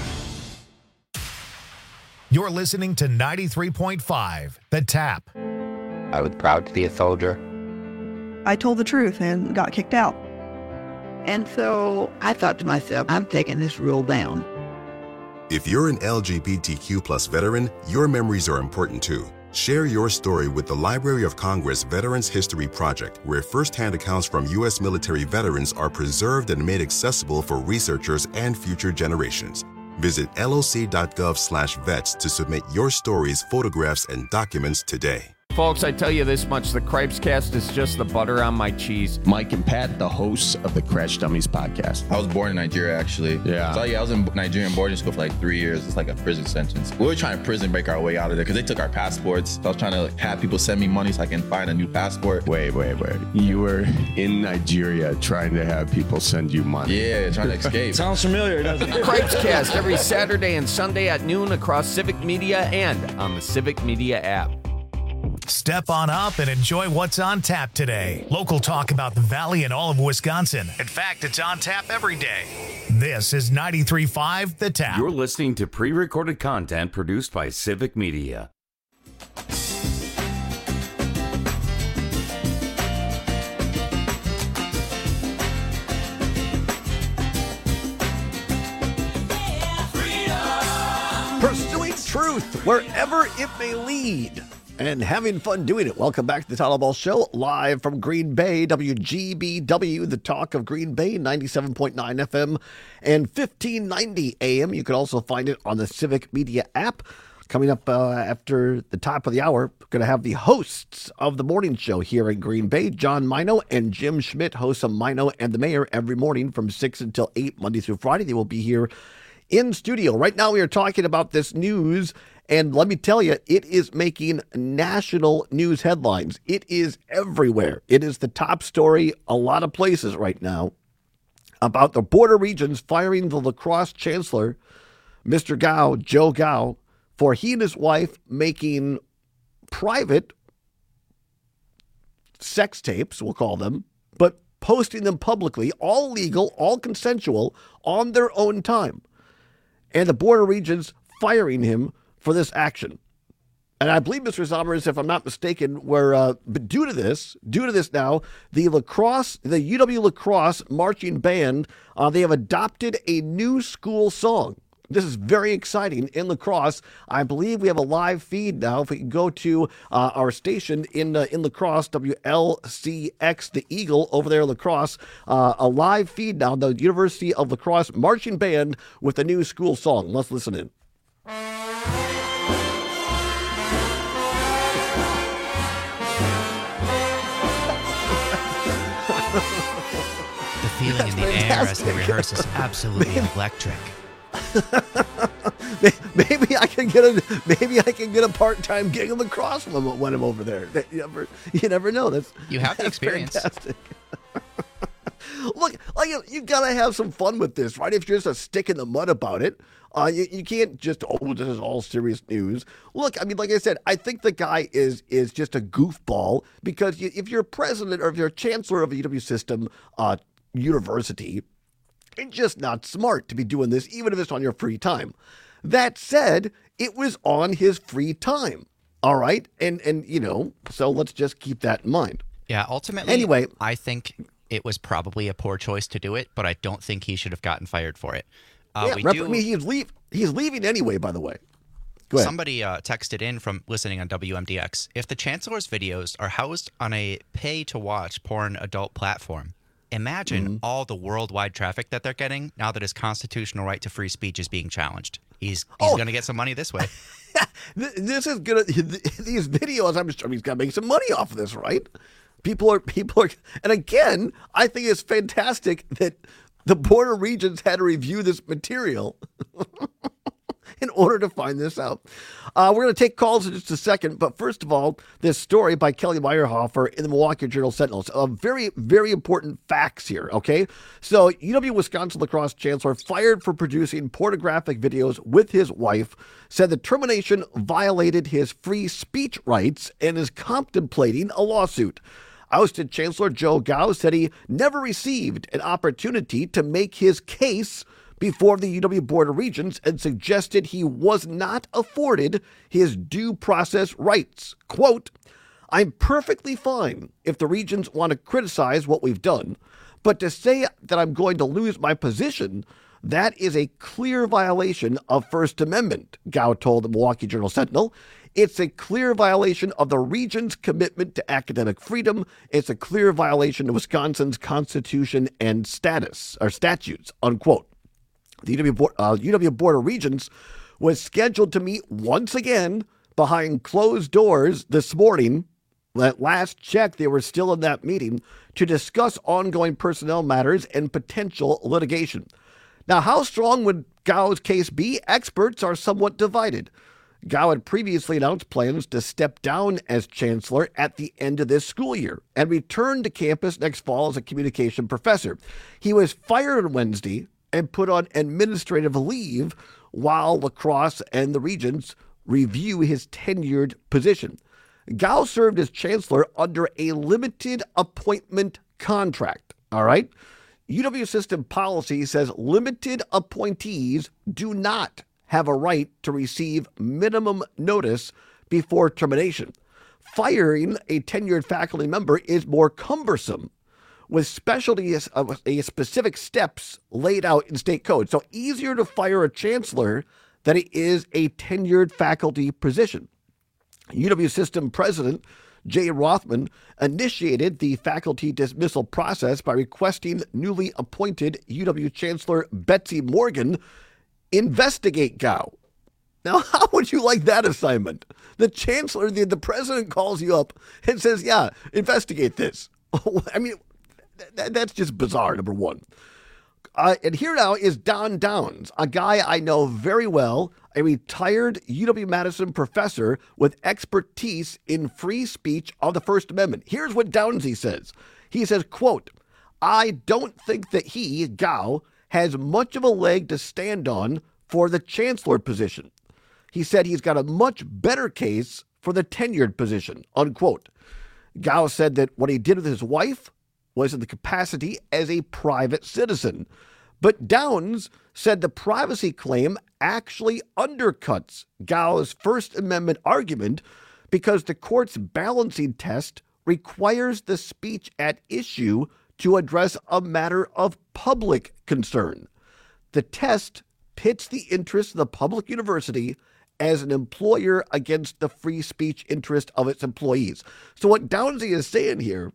You're listening to ninety-three point five, The Tap. I was proud to be a soldier. I told the truth and got kicked out. And so I thought to myself, I'm taking this rule down. If you're an L G B T Q plus veteran, your memories are important too. Share your story with the Library of Congress Veterans History Project, where firsthand accounts from U S military veterans are preserved and made accessible for researchers and future generations. Visit loc.gov slash vets to submit your stories, photographs, and documents today. Folks, I tell you this much, the Cripes Cast is just the butter on my cheese. Mike and Pat, the hosts of the Crash Dummies podcast. I was born in Nigeria, actually. Yeah. So, yeah, I was in Nigerian boarding school for like three years. It's like a prison sentence. We were trying to prison break our way out of there because they took our passports. So I was trying to like, have people send me money so I can find a new passport. Wait, wait, wait. You were in Nigeria trying to have people send you money. Yeah, trying to escape. Sounds familiar, doesn't it? Cripes Cast every Saturday and Sunday at noon across Civic Media and on the Civic Media app. Step on up and enjoy what's on tap today. Local talk about the Valley and all of Wisconsin. In fact, it's on tap every day. This is ninety-three point five The Tap. You're listening to pre-recorded content produced by Civic Media. truth wherever it may lead, and having fun doing it. Welcome back to the Tyler Ball Show, live from Green Bay, W G B W, the talk of Green Bay, ninety-seven point nine F M and fifteen ninety A M. You can also find it on the Civic Media app. Coming up uh, after the top of the hour, we're going to have the hosts of the morning show here in Green Bay, John Mino and Jim Schmidt, hosts of Mino and the Mayor, every morning from six until eight, Monday through Friday. They will be here in studio. Right now, we are talking about this news, and let me tell you, it is making national news headlines. It is everywhere. It is the top story a lot of places right now about the border regions firing the La Crosse chancellor, Mister Gao, Joe Gao, for he and his wife making private sex tapes, we'll call them, but posting them publicly, all legal, all consensual, on their own time. And the border regions firing him for this action. And I believe, Mister Sommers, if I'm not mistaken, were uh, but due to this, due to this now, the La Crosse, the U W La Crosse marching band, uh, they have adopted a new school song. This is very exciting in La Crosse. I believe we have a live feed now. If we can go to uh, our station in uh, in La Crosse, W L C X, the Eagle over there in La Crosse, uh, a live feed now. The University of La Crosse marching band with a new school song. Let's listen in. The feeling in the air as they rehearse is absolutely electric. Maybe I can get a maybe I can get a part-time gig in La Crosse when, when I'm over there. You never, you never know. That's you have the experience. Fantastic. Look, like you gotta have some fun with this, right? If you're just a stick in the mud about it, uh, you, you can't just oh, this is all serious news. Look, I mean, like I said, I think the guy is is just a goofball because you, if you're president or if you're chancellor of a U W system uh, university, it's just not smart to be doing this, even if it's on your free time. That said, it was on his free time. All right. And, and you know, so let's just keep that in mind. Yeah. Ultimately, anyway, I think it was probably a poor choice to do it, but I don't think he should have gotten fired for it. Uh, yeah, we rep- do, I mean, he's, leave, he's leaving anyway, by the way. Go ahead. Somebody uh, texted in from listening on W M D X. If the chancellor's videos are housed on a pay-to-watch porn adult platform, imagine mm-hmm. all the worldwide traffic that they're getting now that his constitutional right to free speech is being challenged. He's he's oh. going to get some money this way. This is gonna these videos. I'm sure he's going to make some money off of this, right? People are people are, and again, I think it's fantastic that the border regions had to review this material in order to find this out. Uh, we're going to take calls in just a second, but first of all, this story by Kelly Meyerhofer in the Milwaukee Journal-Sentinel. Uh, very, very important facts here, okay? So U W-Wisconsin La Crosse chancellor fired for producing pornographic videos with his wife, said the termination violated his free speech rights and is contemplating a lawsuit. Ousted Chancellor Joe Gao said he never received an opportunity to make his case before the U W Board of Regents and suggested he was not afforded his due process rights. Quote, I'm perfectly fine if the Regents want to criticize what we've done, but to say that I'm going to lose my position, that is a clear violation of First Amendment, Gao told the Milwaukee Journal-Sentinel. It's a clear violation of the region's commitment to academic freedom. It's a clear violation of Wisconsin's constitution and status or statutes, unquote. The U W, Board, uh, U W Board of Regents was scheduled to meet once again behind closed doors this morning. At last check, they were still in that meeting to discuss ongoing personnel matters and potential litigation. Now, how strong would Gao's case be? Experts are somewhat divided. Gao had previously announced plans to step down as chancellor at the end of this school year and return to campus next fall as a communication professor. He was fired on Wednesday and put on administrative leave while La Crosse and the Regents review his tenured position. Gao served as chancellor under a limited appointment contract, all right? U W system policy says limited appointees do not have a right to receive minimum notice before termination. Firing a tenured faculty member is more cumbersome, with specialty uh, specific steps laid out in state code. So easier to fire a chancellor that it is a tenured faculty position. U W System President Jay Rothman initiated the faculty dismissal process by requesting newly appointed U W Chancellor Betsy Morgan investigate Gao. Now, how would you like that assignment? The chancellor, the, the president calls you up and says, yeah, investigate this. I mean, th- that's just bizarre, number one. Uh, and here now is Don Downs, a guy I know very well, a retired U W-Madison professor with expertise in free speech on the First Amendment. Here's what Downsy says. He says, quote, I don't think that he, Gao, has much of a leg to stand on for the chancellor position. He said he's got a much better case for the tenured position, unquote. Gao said that what he did with his wife was in the capacity as a private citizen. But Downs said the privacy claim actually undercuts Gao's First Amendment argument because the court's balancing test requires the speech at issue to address a matter of public concern. The test pits the interests of the public university as an employer against the free speech interest of its employees. So what Downsy is saying here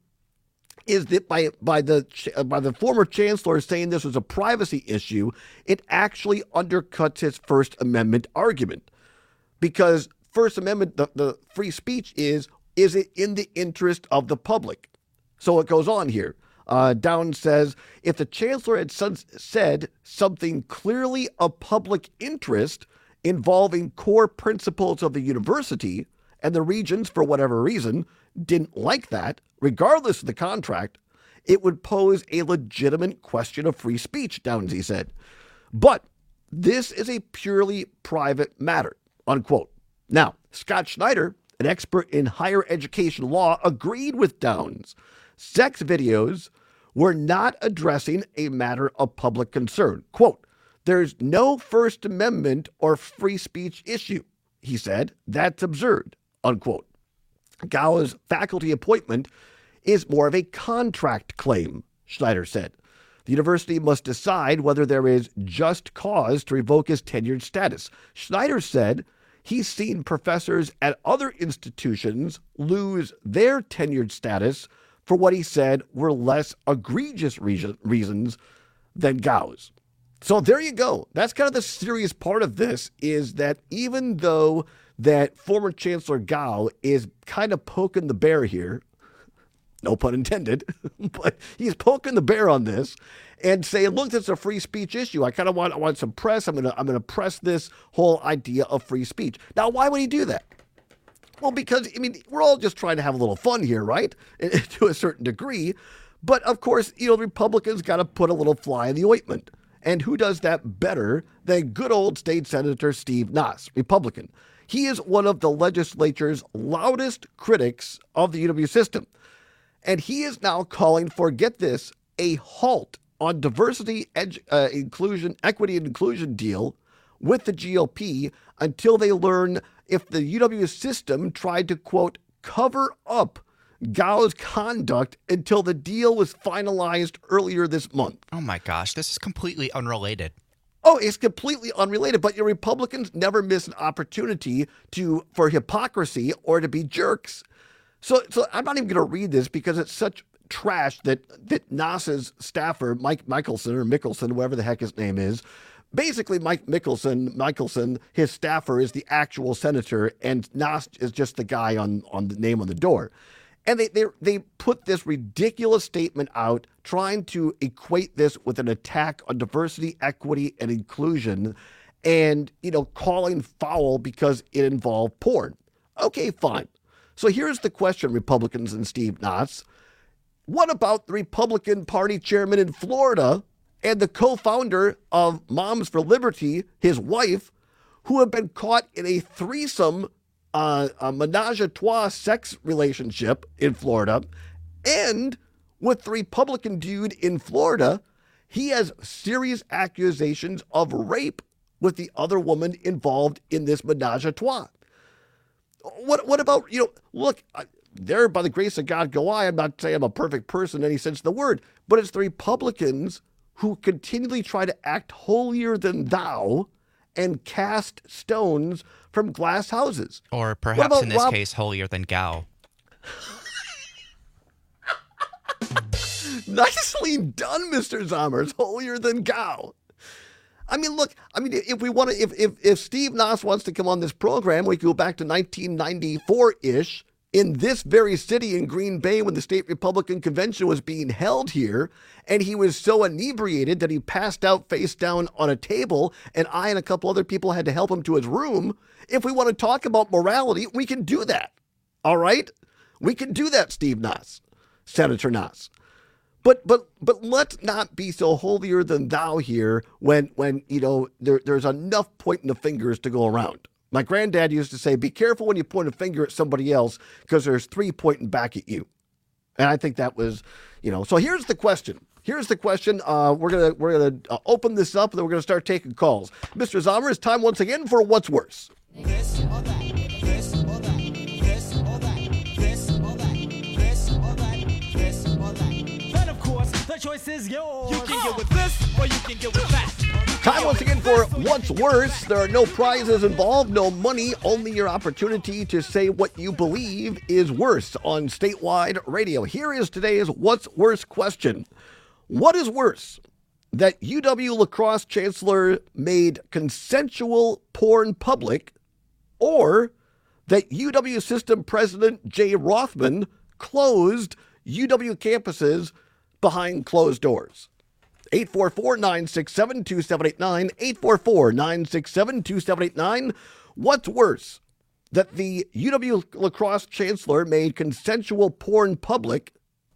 is that by by the by the former chancellor saying this was a privacy issue, it actually undercuts his First Amendment argument. Because First Amendment, the, the free speech is, is it in the interest of the public? So it goes on here. Uh, Downs says, if the chancellor had said something clearly of public interest involving core principles of the university, and the regents, for whatever reason, didn't like that, regardless of the contract, it would pose a legitimate question of free speech, Downsy said. But this is a purely private matter, unquote. Now, Scott Schneider, an expert in higher education law, agreed with Downs. Sex videos were not addressing a matter of public concern. Quote, there's no First Amendment or free speech issue, he said. That's absurd, unquote. Gao's faculty appointment is more of a contract claim, Schneider said. The university must decide whether there is just cause to revoke his tenured status. Schneider said he's seen professors at other institutions lose their tenured status for what he said were less egregious reason, reasons than Gao's. So there you go. That's kind of the serious part of this, is that even though that former Chancellor Gao is kind of poking the bear here, no pun intended, but he's poking the bear on this and saying, look, this is a free speech issue. I kind of want, I want some press. I'm going to I'm going to press this whole idea of free speech. Now, why would he do that? Well, because, I mean, we're all just trying to have a little fun here, right? To a certain degree. But, of course, you know, Republicans got to put a little fly in the ointment. And who does that better than good old State Senator Steve Nass, Republican? He is one of the legislature's loudest critics of the U W system. And he is now calling for, get this, a halt on diversity, edu- uh, inclusion, equity and inclusion deal with the G O P until they learn if the U W system tried to, quote, cover up Gao's conduct until the deal was finalized earlier this month. Oh my gosh, this is completely unrelated. Oh, it's completely unrelated, but your Republicans never miss an opportunity to for hypocrisy or to be jerks. So, so I'm not even going to read this because it's such trash that that Nass's staffer, Mike Michelson or Mickelson, whoever the heck his name is, basically Mike Mickelson, Michelson, his staffer is the actual senator, and Nass is just the guy on on the name on the door. And they, they they put this ridiculous statement out trying to equate this with an attack on diversity, equity, and inclusion and, you know, calling foul because it involved porn. Okay, fine. So here's the question, Republicans and Steve Nass. What about the Republican Party chairman in Florida and the co-founder of Moms for Liberty, his wife, who have been caught in a threesome Uh, a menage a trois sex relationship in Florida, and with the Republican dude in Florida, he has serious accusations of rape with the other woman involved in this menage a trois. What what about, you know, look, there by the grace of God go I. I'm not saying I'm a perfect person in any sense of the word, but it's the Republicans who continually try to act holier than thou and cast stones from glass houses. Or perhaps about in this Rob- case, holier than Gao. Nicely done, Mister Zommers. Holier than Gao. I mean, look, I mean, if we want to, if, if, if Steve Nass wants to come on this program, we can go back to nineteen ninety-four-ish in this very city in Green Bay when the state Republican convention was being held here. And he was so inebriated that he passed out face down on a table. And I and a couple other people had to help him to his room. If we want to talk about morality, we can do that. All right? We can do that, Steve Nass, Senator Nass. But but but let's not be so holier than thou here when when you know there there's enough pointing the fingers to go around. My granddad used to say, "Be careful when you point a finger at somebody else because there's three pointing back at you." And I think that was, you know. So here's the question. Here's the question. Uh, we're gonna we're gonna uh, open this up and then we're gonna start taking calls. Mister Zommer, it's time once again for What's Worse. This or that, this or that, this or that, this or that, this or that, this or that. Then of course the choice is yours. You can get with this or you can get with that. Time once again for What's Worse. There are no prizes involved, no money, only your opportunity to say what you believe is worse on statewide radio. Here is today's What's Worse question. What is worse, that U W La Crosse chancellor made consensual porn public, or that U W system president Jay Rothman closed U W campuses behind closed doors? eight four four, nine six seven, two seven eight nine, eight four four, nine six seven, two seven eight nine. What's worse, that the U W La Crosse chancellor made consensual porn public,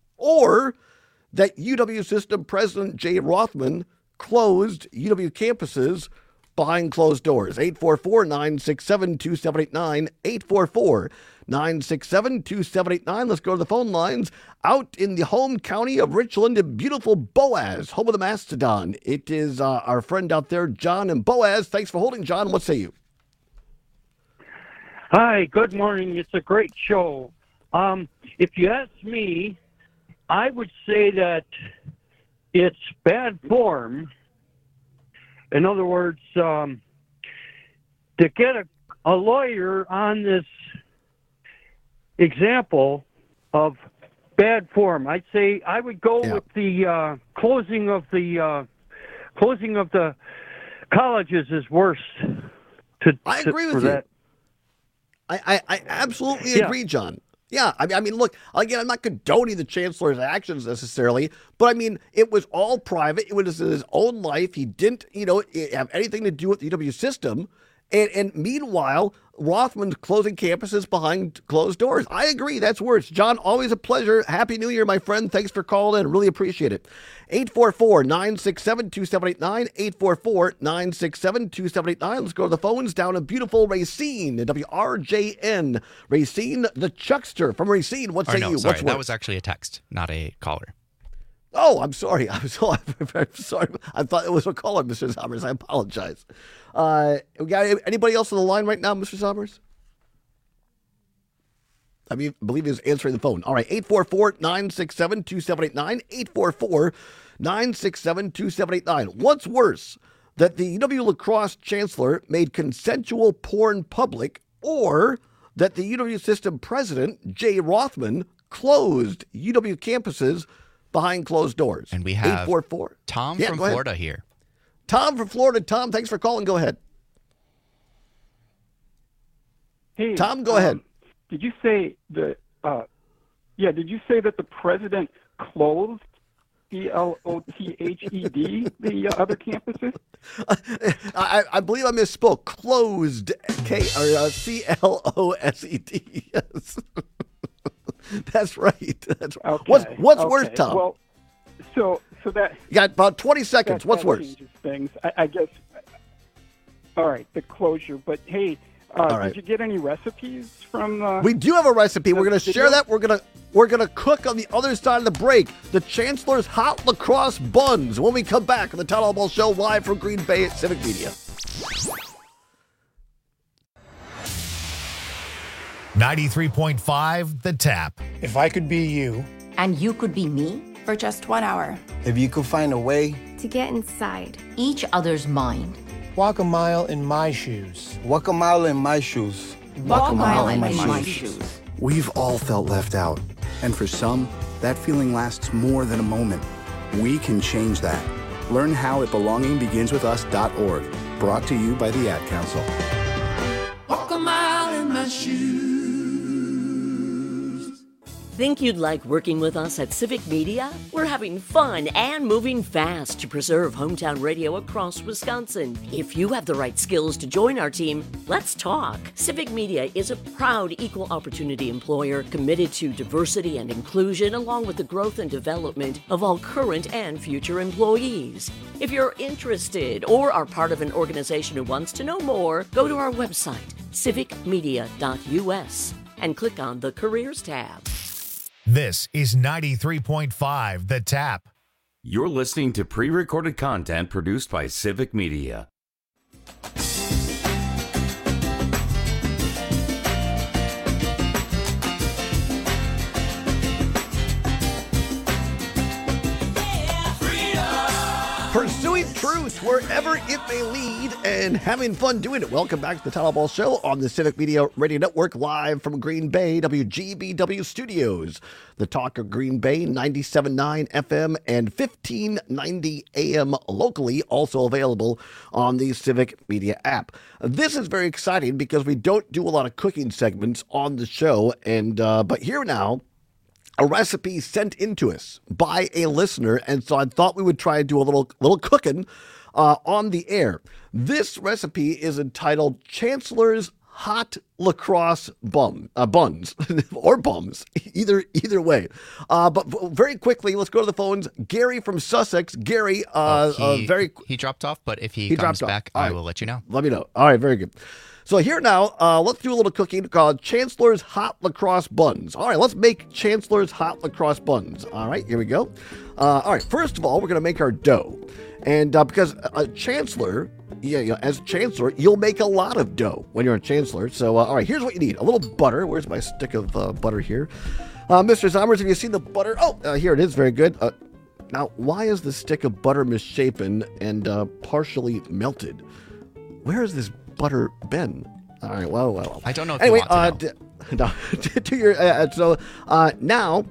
or that U W system president Jay Rothman closed U W campuses behind closed doors? eight four four, nine six seven, two seven eight nine, eight four four, nine six seven, two seven eight nine. Let's go to the phone lines. Out in the home county of Richland, in beautiful Boaz, home of the Mastodon. It is uh, our friend out there, John and Boaz. Thanks for holding, John. What say you? Hi, good morning. It's a great show. Um, if you ask me, I would say that it's bad form. In other words, um, to get a, a lawyer on this example of bad form, I'd say I would go yeah. with the uh, closing of the uh, closing of the colleges is worse. To, I to, agree with for you. That. I, I, I absolutely yeah. agree, John. Yeah, I mean, I mean, look, again, I'm not condoning the chancellor's actions necessarily, but I mean, it was all private. It was his own life. He didn't, you know, have anything to do with the U W system. And, and meanwhile, Rothman's closing campuses behind closed doors. I agree. That's worse. John, always a pleasure. Happy New Year, my friend. Thanks for calling in. Really appreciate it. eight four four, nine six seven, two seven eight nine, eight four four, nine six seven, two seven eight nine. Let's go to the phones down in beautiful Racine, W R J N. Racine, the Chuckster from Racine. What Or say no, you? sorry, What's that worse? was actually a text, not a caller. Oh, I'm sorry. I'm so I'm sorry. I thought it was a caller, Mister Sommers. I apologize. Uh, we got anybody else on the line right now, Mister Sommers? I mean, I believe he was answering the phone. All right, eight four four, nine six seven, two seven eight nine, eight four four, nine six seven, two seven eight nine. What's worse, that the U W La Crosse chancellor made consensual porn public, or that the U W system president, Jay Rothman, closed U W campuses behind closed doors? And we have eight four four. Tom Yeah, from go ahead. Florida here. Tom from Florida. Tom, thanks for calling. Go ahead. Hey, Tom, go um, ahead. Did you say that? Uh, yeah, did you say that the president closed C L O T H E D the uh, other campuses? I, I believe I misspoke. Closed, K or uh, C L O S E D. Yes, that's right. That's right. Okay. What's what's okay. worse, Tom? Well, so so that you got about twenty seconds. that, What's that worse? changes things, I, I guess. All right, the closure. But hey, uh, All right. did you get any recipes from? Uh, We do have a recipe. We're going to video? share that. We're going to we're going to cook on the other side of the break. The Chancellor's hot lacrosse buns. When we come back on the Town Hall Ball Show live from Green Bay at Civic Media. ninety-three point five The Tap. If I could be you, and you could be me, for just one hour. if you could find a way To get inside each other's mind Walk a mile in my shoes. Walk a mile in my shoes. Walk a mile in my, my shoes. shoes. We've all felt left out. And for some, that feeling lasts more than a moment. We can change that. Learn how at belonging begins with us dot org. Brought to you by the Ad Council. Walk a mile in my shoes. Think you'd like working with us at Civic Media? We're having fun and moving fast to preserve hometown radio across Wisconsin. If you have the right skills to join our team, let's talk. Civic Media is a proud equal opportunity employer committed to diversity and inclusion, along with the growth and development of all current and future employees. If you're interested or are part of an organization who wants to know more, go to our website, civic media dot u s, and click on the Careers tab. This is ninety-three point five The Tap. You're listening to pre-recorded content produced by Civic Media. Pursuing truth wherever it may lead and having fun doing it. Welcome back to the Tyler Ball Show on the Civic Media Radio Network, live from Green Bay, W G B W Studios. The Talk of Green Bay, ninety-seven point nine F M and fifteen ninety A M locally, also available on the Civic Media app. This is very exciting because we don't do a lot of cooking segments on the show, and uh, but here now, a recipe sent in to us by a listener, and so I thought we would try and do a little little cooking uh, on the air. This recipe is entitled Chancellor's Hot Lacrosse Bum uh, Buns or Bums, either either way. Uh, but very quickly, let's go to the phones. Gary from Sussex. Gary, uh, oh, he, uh, very he dropped off, but if he, he comes dropped back, off. I Right. will let you know. Let me know. All right, very good. So here now, uh, let's do a little cooking called Chancellor's Hot Lacrosse Buns. All right, let's make Chancellor's Hot Lacrosse Buns. All right, here we go. Uh, all right, first of all, we're going to make our dough. And uh, because a Chancellor, yeah, yeah, as Chancellor, you'll make a lot of dough when you're a Chancellor. So, uh, all right, here's what you need. A little butter. Where's my stick of uh, butter here? Uh, Mister Zommers, have you seen the butter? Oh, uh, here it is. Very good. Uh, now, why is the stick of butter misshapen and uh, partially melted? Where is this butter been? All right, well, well. I don't know if anyway, you want to uh, know. D- to your, uh, so uh, now,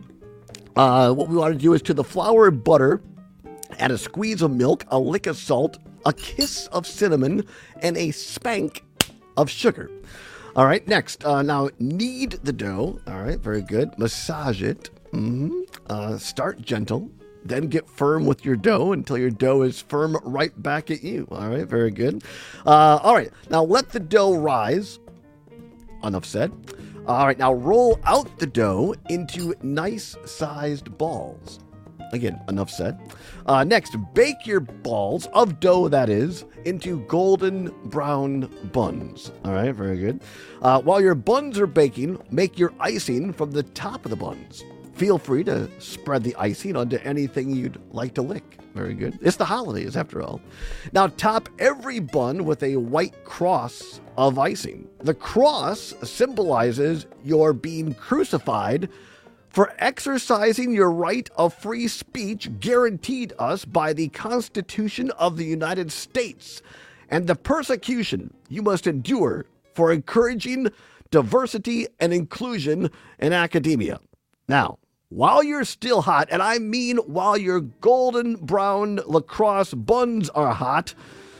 uh, what we want to do is to the flour and butter, add a squeeze of milk, a lick of salt, a kiss of cinnamon, and a spank of sugar. All right, next, uh, now knead the dough. All right, very good. Massage it. Mm-hmm. Uh, start gentle. Then get firm with your dough until your dough is firm right back at you. All right, very good. Uh, all right, now let the dough rise. Enough said. All right, now roll out the dough into nice-sized balls. Again, enough said. Uh, next, bake your balls of dough, that is, into golden brown buns. All right, very good. Uh, while your buns are baking, make your icing from the top of the buns. Feel free to spread the icing onto anything you'd like to lick. Very good. It's the holidays, after all. Now, top every bun with a white cross of icing. The cross symbolizes your being crucified for exercising your right of free speech guaranteed us by the Constitution of the United States and the persecution you must endure for encouraging diversity and inclusion in academia. Now, while you're still hot, and I mean while your golden brown lacrosse buns are hot,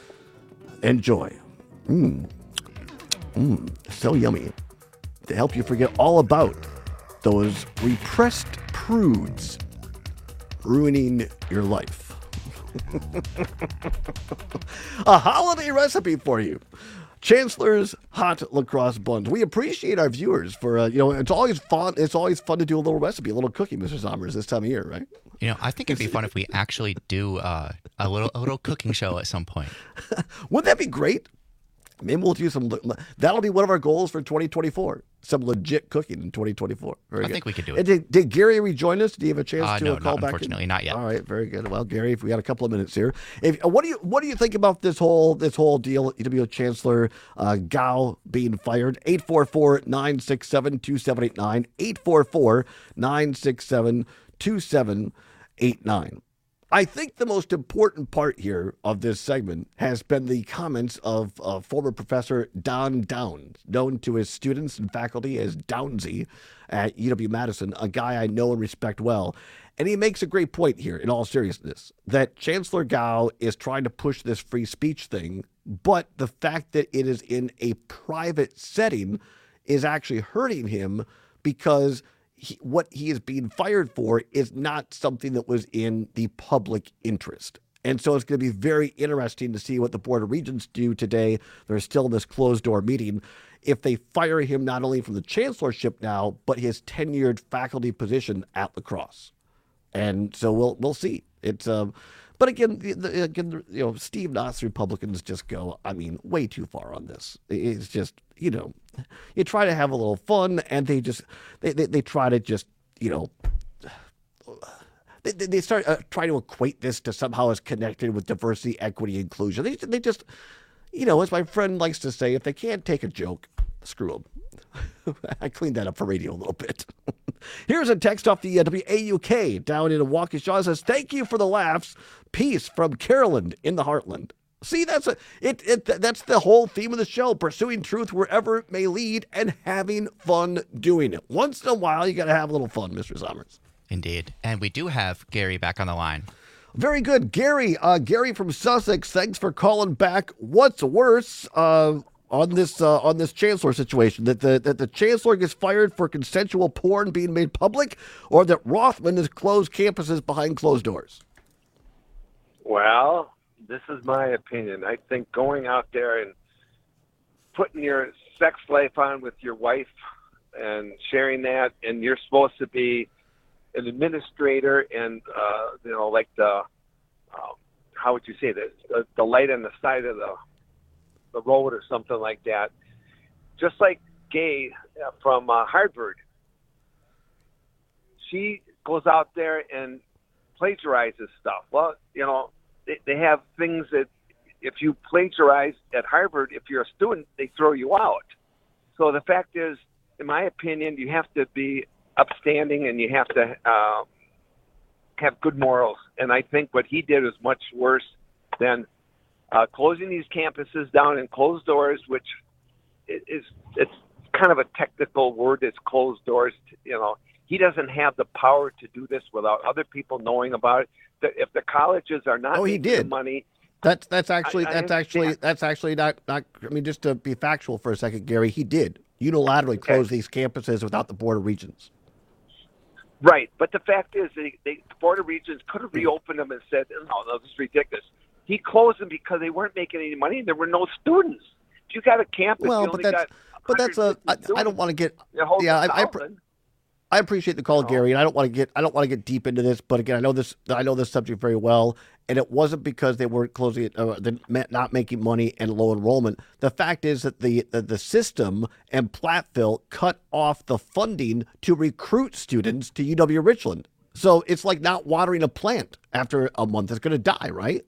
enjoy. Mmm. Mmm. So yummy. To help you forget all about those repressed prudes ruining your life. A holiday recipe for you. Chancellor's Hot Lacrosse Buns. We appreciate our viewers for, uh, you know, it's always fun. It's always fun to do a little recipe, a little cooking, Mister Zommers, this time of year, right? You know, I think it'd be fun if we actually do uh, a little a little cooking show at some point. Wouldn't that be great? Maybe we'll do some. That'll be one of our goals for twenty twenty-four. Some legit cooking in twenty twenty-four. Very I good. think we could do And it. did, did Gary rejoin us? Do you have a chance Uh, to no, uh, call not, back? unfortunately, in? not yet. All right, very good. Well, Gary, if we got a couple of minutes here, if what do you what do you think about this whole this whole deal? E W Chancellor uh, Gao being fired. eight four four, nine six seven, two seven eight nine. eight four four, nine six seven, two seven eight nine. I think the most important part here of this segment has been the comments of uh, former Professor Don Downs, known to his students and faculty as Downsy at U W-Madison, a guy I know and respect well. And he makes a great point here, in all seriousness, that Chancellor Gao is trying to push this free speech thing, but the fact that it is in a private setting is actually hurting him because He, what he is being fired for is not something that was in the public interest. And so it's going to be very interesting to see what the Board of Regents do today. They're still in this closed-door meeting. If they fire him not only from the chancellorship now, but his tenured faculty position at La Crosse. And so we'll we'll see. It's um, but again, the, the, again, you know, Steve Knott's Republicans just go, I mean, way too far on this. It's just, you know, you try to have a little fun, and they just they they, they try to just, you know, they they start uh, trying to equate this to somehow as connected with diversity, equity, inclusion. They they just, you know, as my friend likes to say, if they can't take a joke, screw them. I cleaned that up for radio a little bit. Here's a text off the uh, W A U K down in Waukesha. It says, thank you for the laughs. Peace from Carolyn in the Heartland. See, that's a, it, it. That's the whole theme of the show, pursuing truth wherever it may lead and having fun doing it. Once in a while, you got to have a little fun, Mister Summers. Indeed. And we do have Gary back on the line. Very good. Gary, uh, Gary from Sussex, thanks for calling back. What's worse uh, on this uh, on this chancellor situation, that the, that the chancellor gets fired for consensual porn being made public, or that Rothman has closed campuses behind closed doors? Well, this is my opinion. I think going out there and putting your sex life on with your wife and sharing that, and you're supposed to be an administrator and, uh, you know, like the, um, how would you say this, the, the light on the side of the, the road or something like that. Just like Gay from uh, Harvard, she goes out there and plagiarizes stuff. Well, you know, they, they have things that if you plagiarize at Harvard, if you're a student, they throw you out. So the fact is, in my opinion, you have to be upstanding and you have to uh, have good morals. And I think what he did is much worse than uh, closing these campuses down in closed doors, which is it's kind of a technical word. It's closed doors. You know, he doesn't have the power to do this without other people knowing about it. If the colleges are not oh, he making did. the money. That's that's actually I, I that's actually understand. that's actually not not. I mean, just to be factual for a second, Gary, he did unilaterally close Okay. these campuses without the Board of Regents. Right, but the fact is, they, they, the Board of Regents could have reopened them and said, no, no, this is ridiculous. He closed them because they weren't making any money and there were no students. If you got a campus, Well, you but only that's got but that's a. I, I don't want to get. Yeah, I, I, pr- I appreciate the call, Gary, and I don't want to get. I don't want to get deep into this, but again, I know this. I know this subject very well, and it wasn't because they weren't closing it, uh, they're not making money and low enrollment. The fact is that the the, the system and Platteville cut off the funding to recruit students to U W Richland. So it's like not watering a plant after a month; it's going to die, right?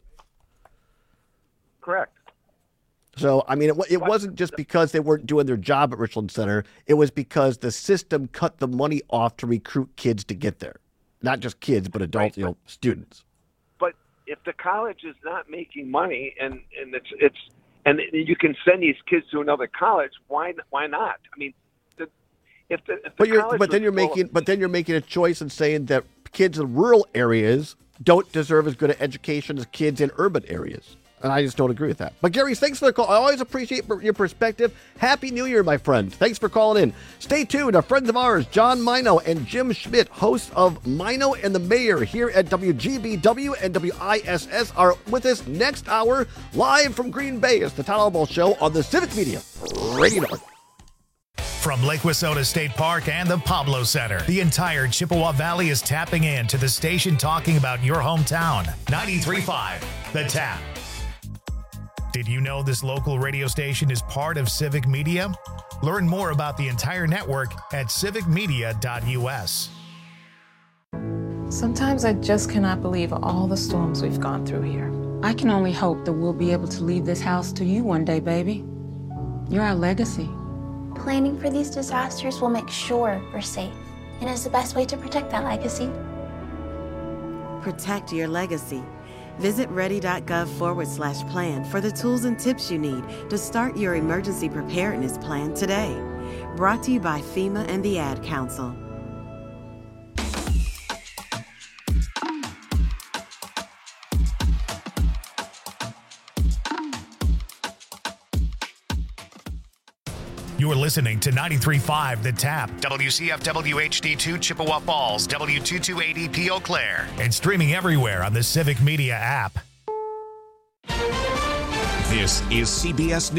Correct. So, I mean, it, it wasn't just because they weren't doing their job at Richland Center. It was because the system cut the money off to recruit kids to get there. Not just kids, but adult, Right, you know, students. But if the college is not making money and, and it's it's and you can send these kids to another college, why why not? I mean, the, if the, if the But you're, college but then was you're full making, of, but then you're making a choice and saying that kids in rural areas don't deserve as good an education as kids in urban areas. And I just don't agree with that. But Gary, thanks for the call. I always appreciate your perspective. Happy New Year, my friend. Thanks for calling in. Stay tuned. Our friends of ours, John Mino and Jim Schmidt, hosts of Mino and the Mayor here at W G B W and W I S S, are with us next hour live from Green Bay. It's the Todd Albaugh Show on the Civic Media Radio Network. From Lake Wissota State Park and the Pablo Center, the entire Chippewa Valley is tapping in to the station talking about your hometown. ninety-three point five, The Tap. Did you know this local radio station is part of Civic Media? Learn more about the entire network at civic media dot U S. Sometimes I just cannot believe all the storms we've gone through here. I can only hope that we'll be able to leave this house to you one day, baby. You're our legacy. Planning for these disasters will make sure we're safe, and is the best way to protect that legacy. Protect your legacy. Visit ready.gov forward slash plan for the tools and tips you need to start your emergency preparedness plan today. Brought to you by FEMA and the Ad Council. You're listening to ninety-three point five The Tap, W C F W H D two Chippewa Falls, W two twenty P Eau Claire, and streaming everywhere on the Civic Media app. This is C B S News.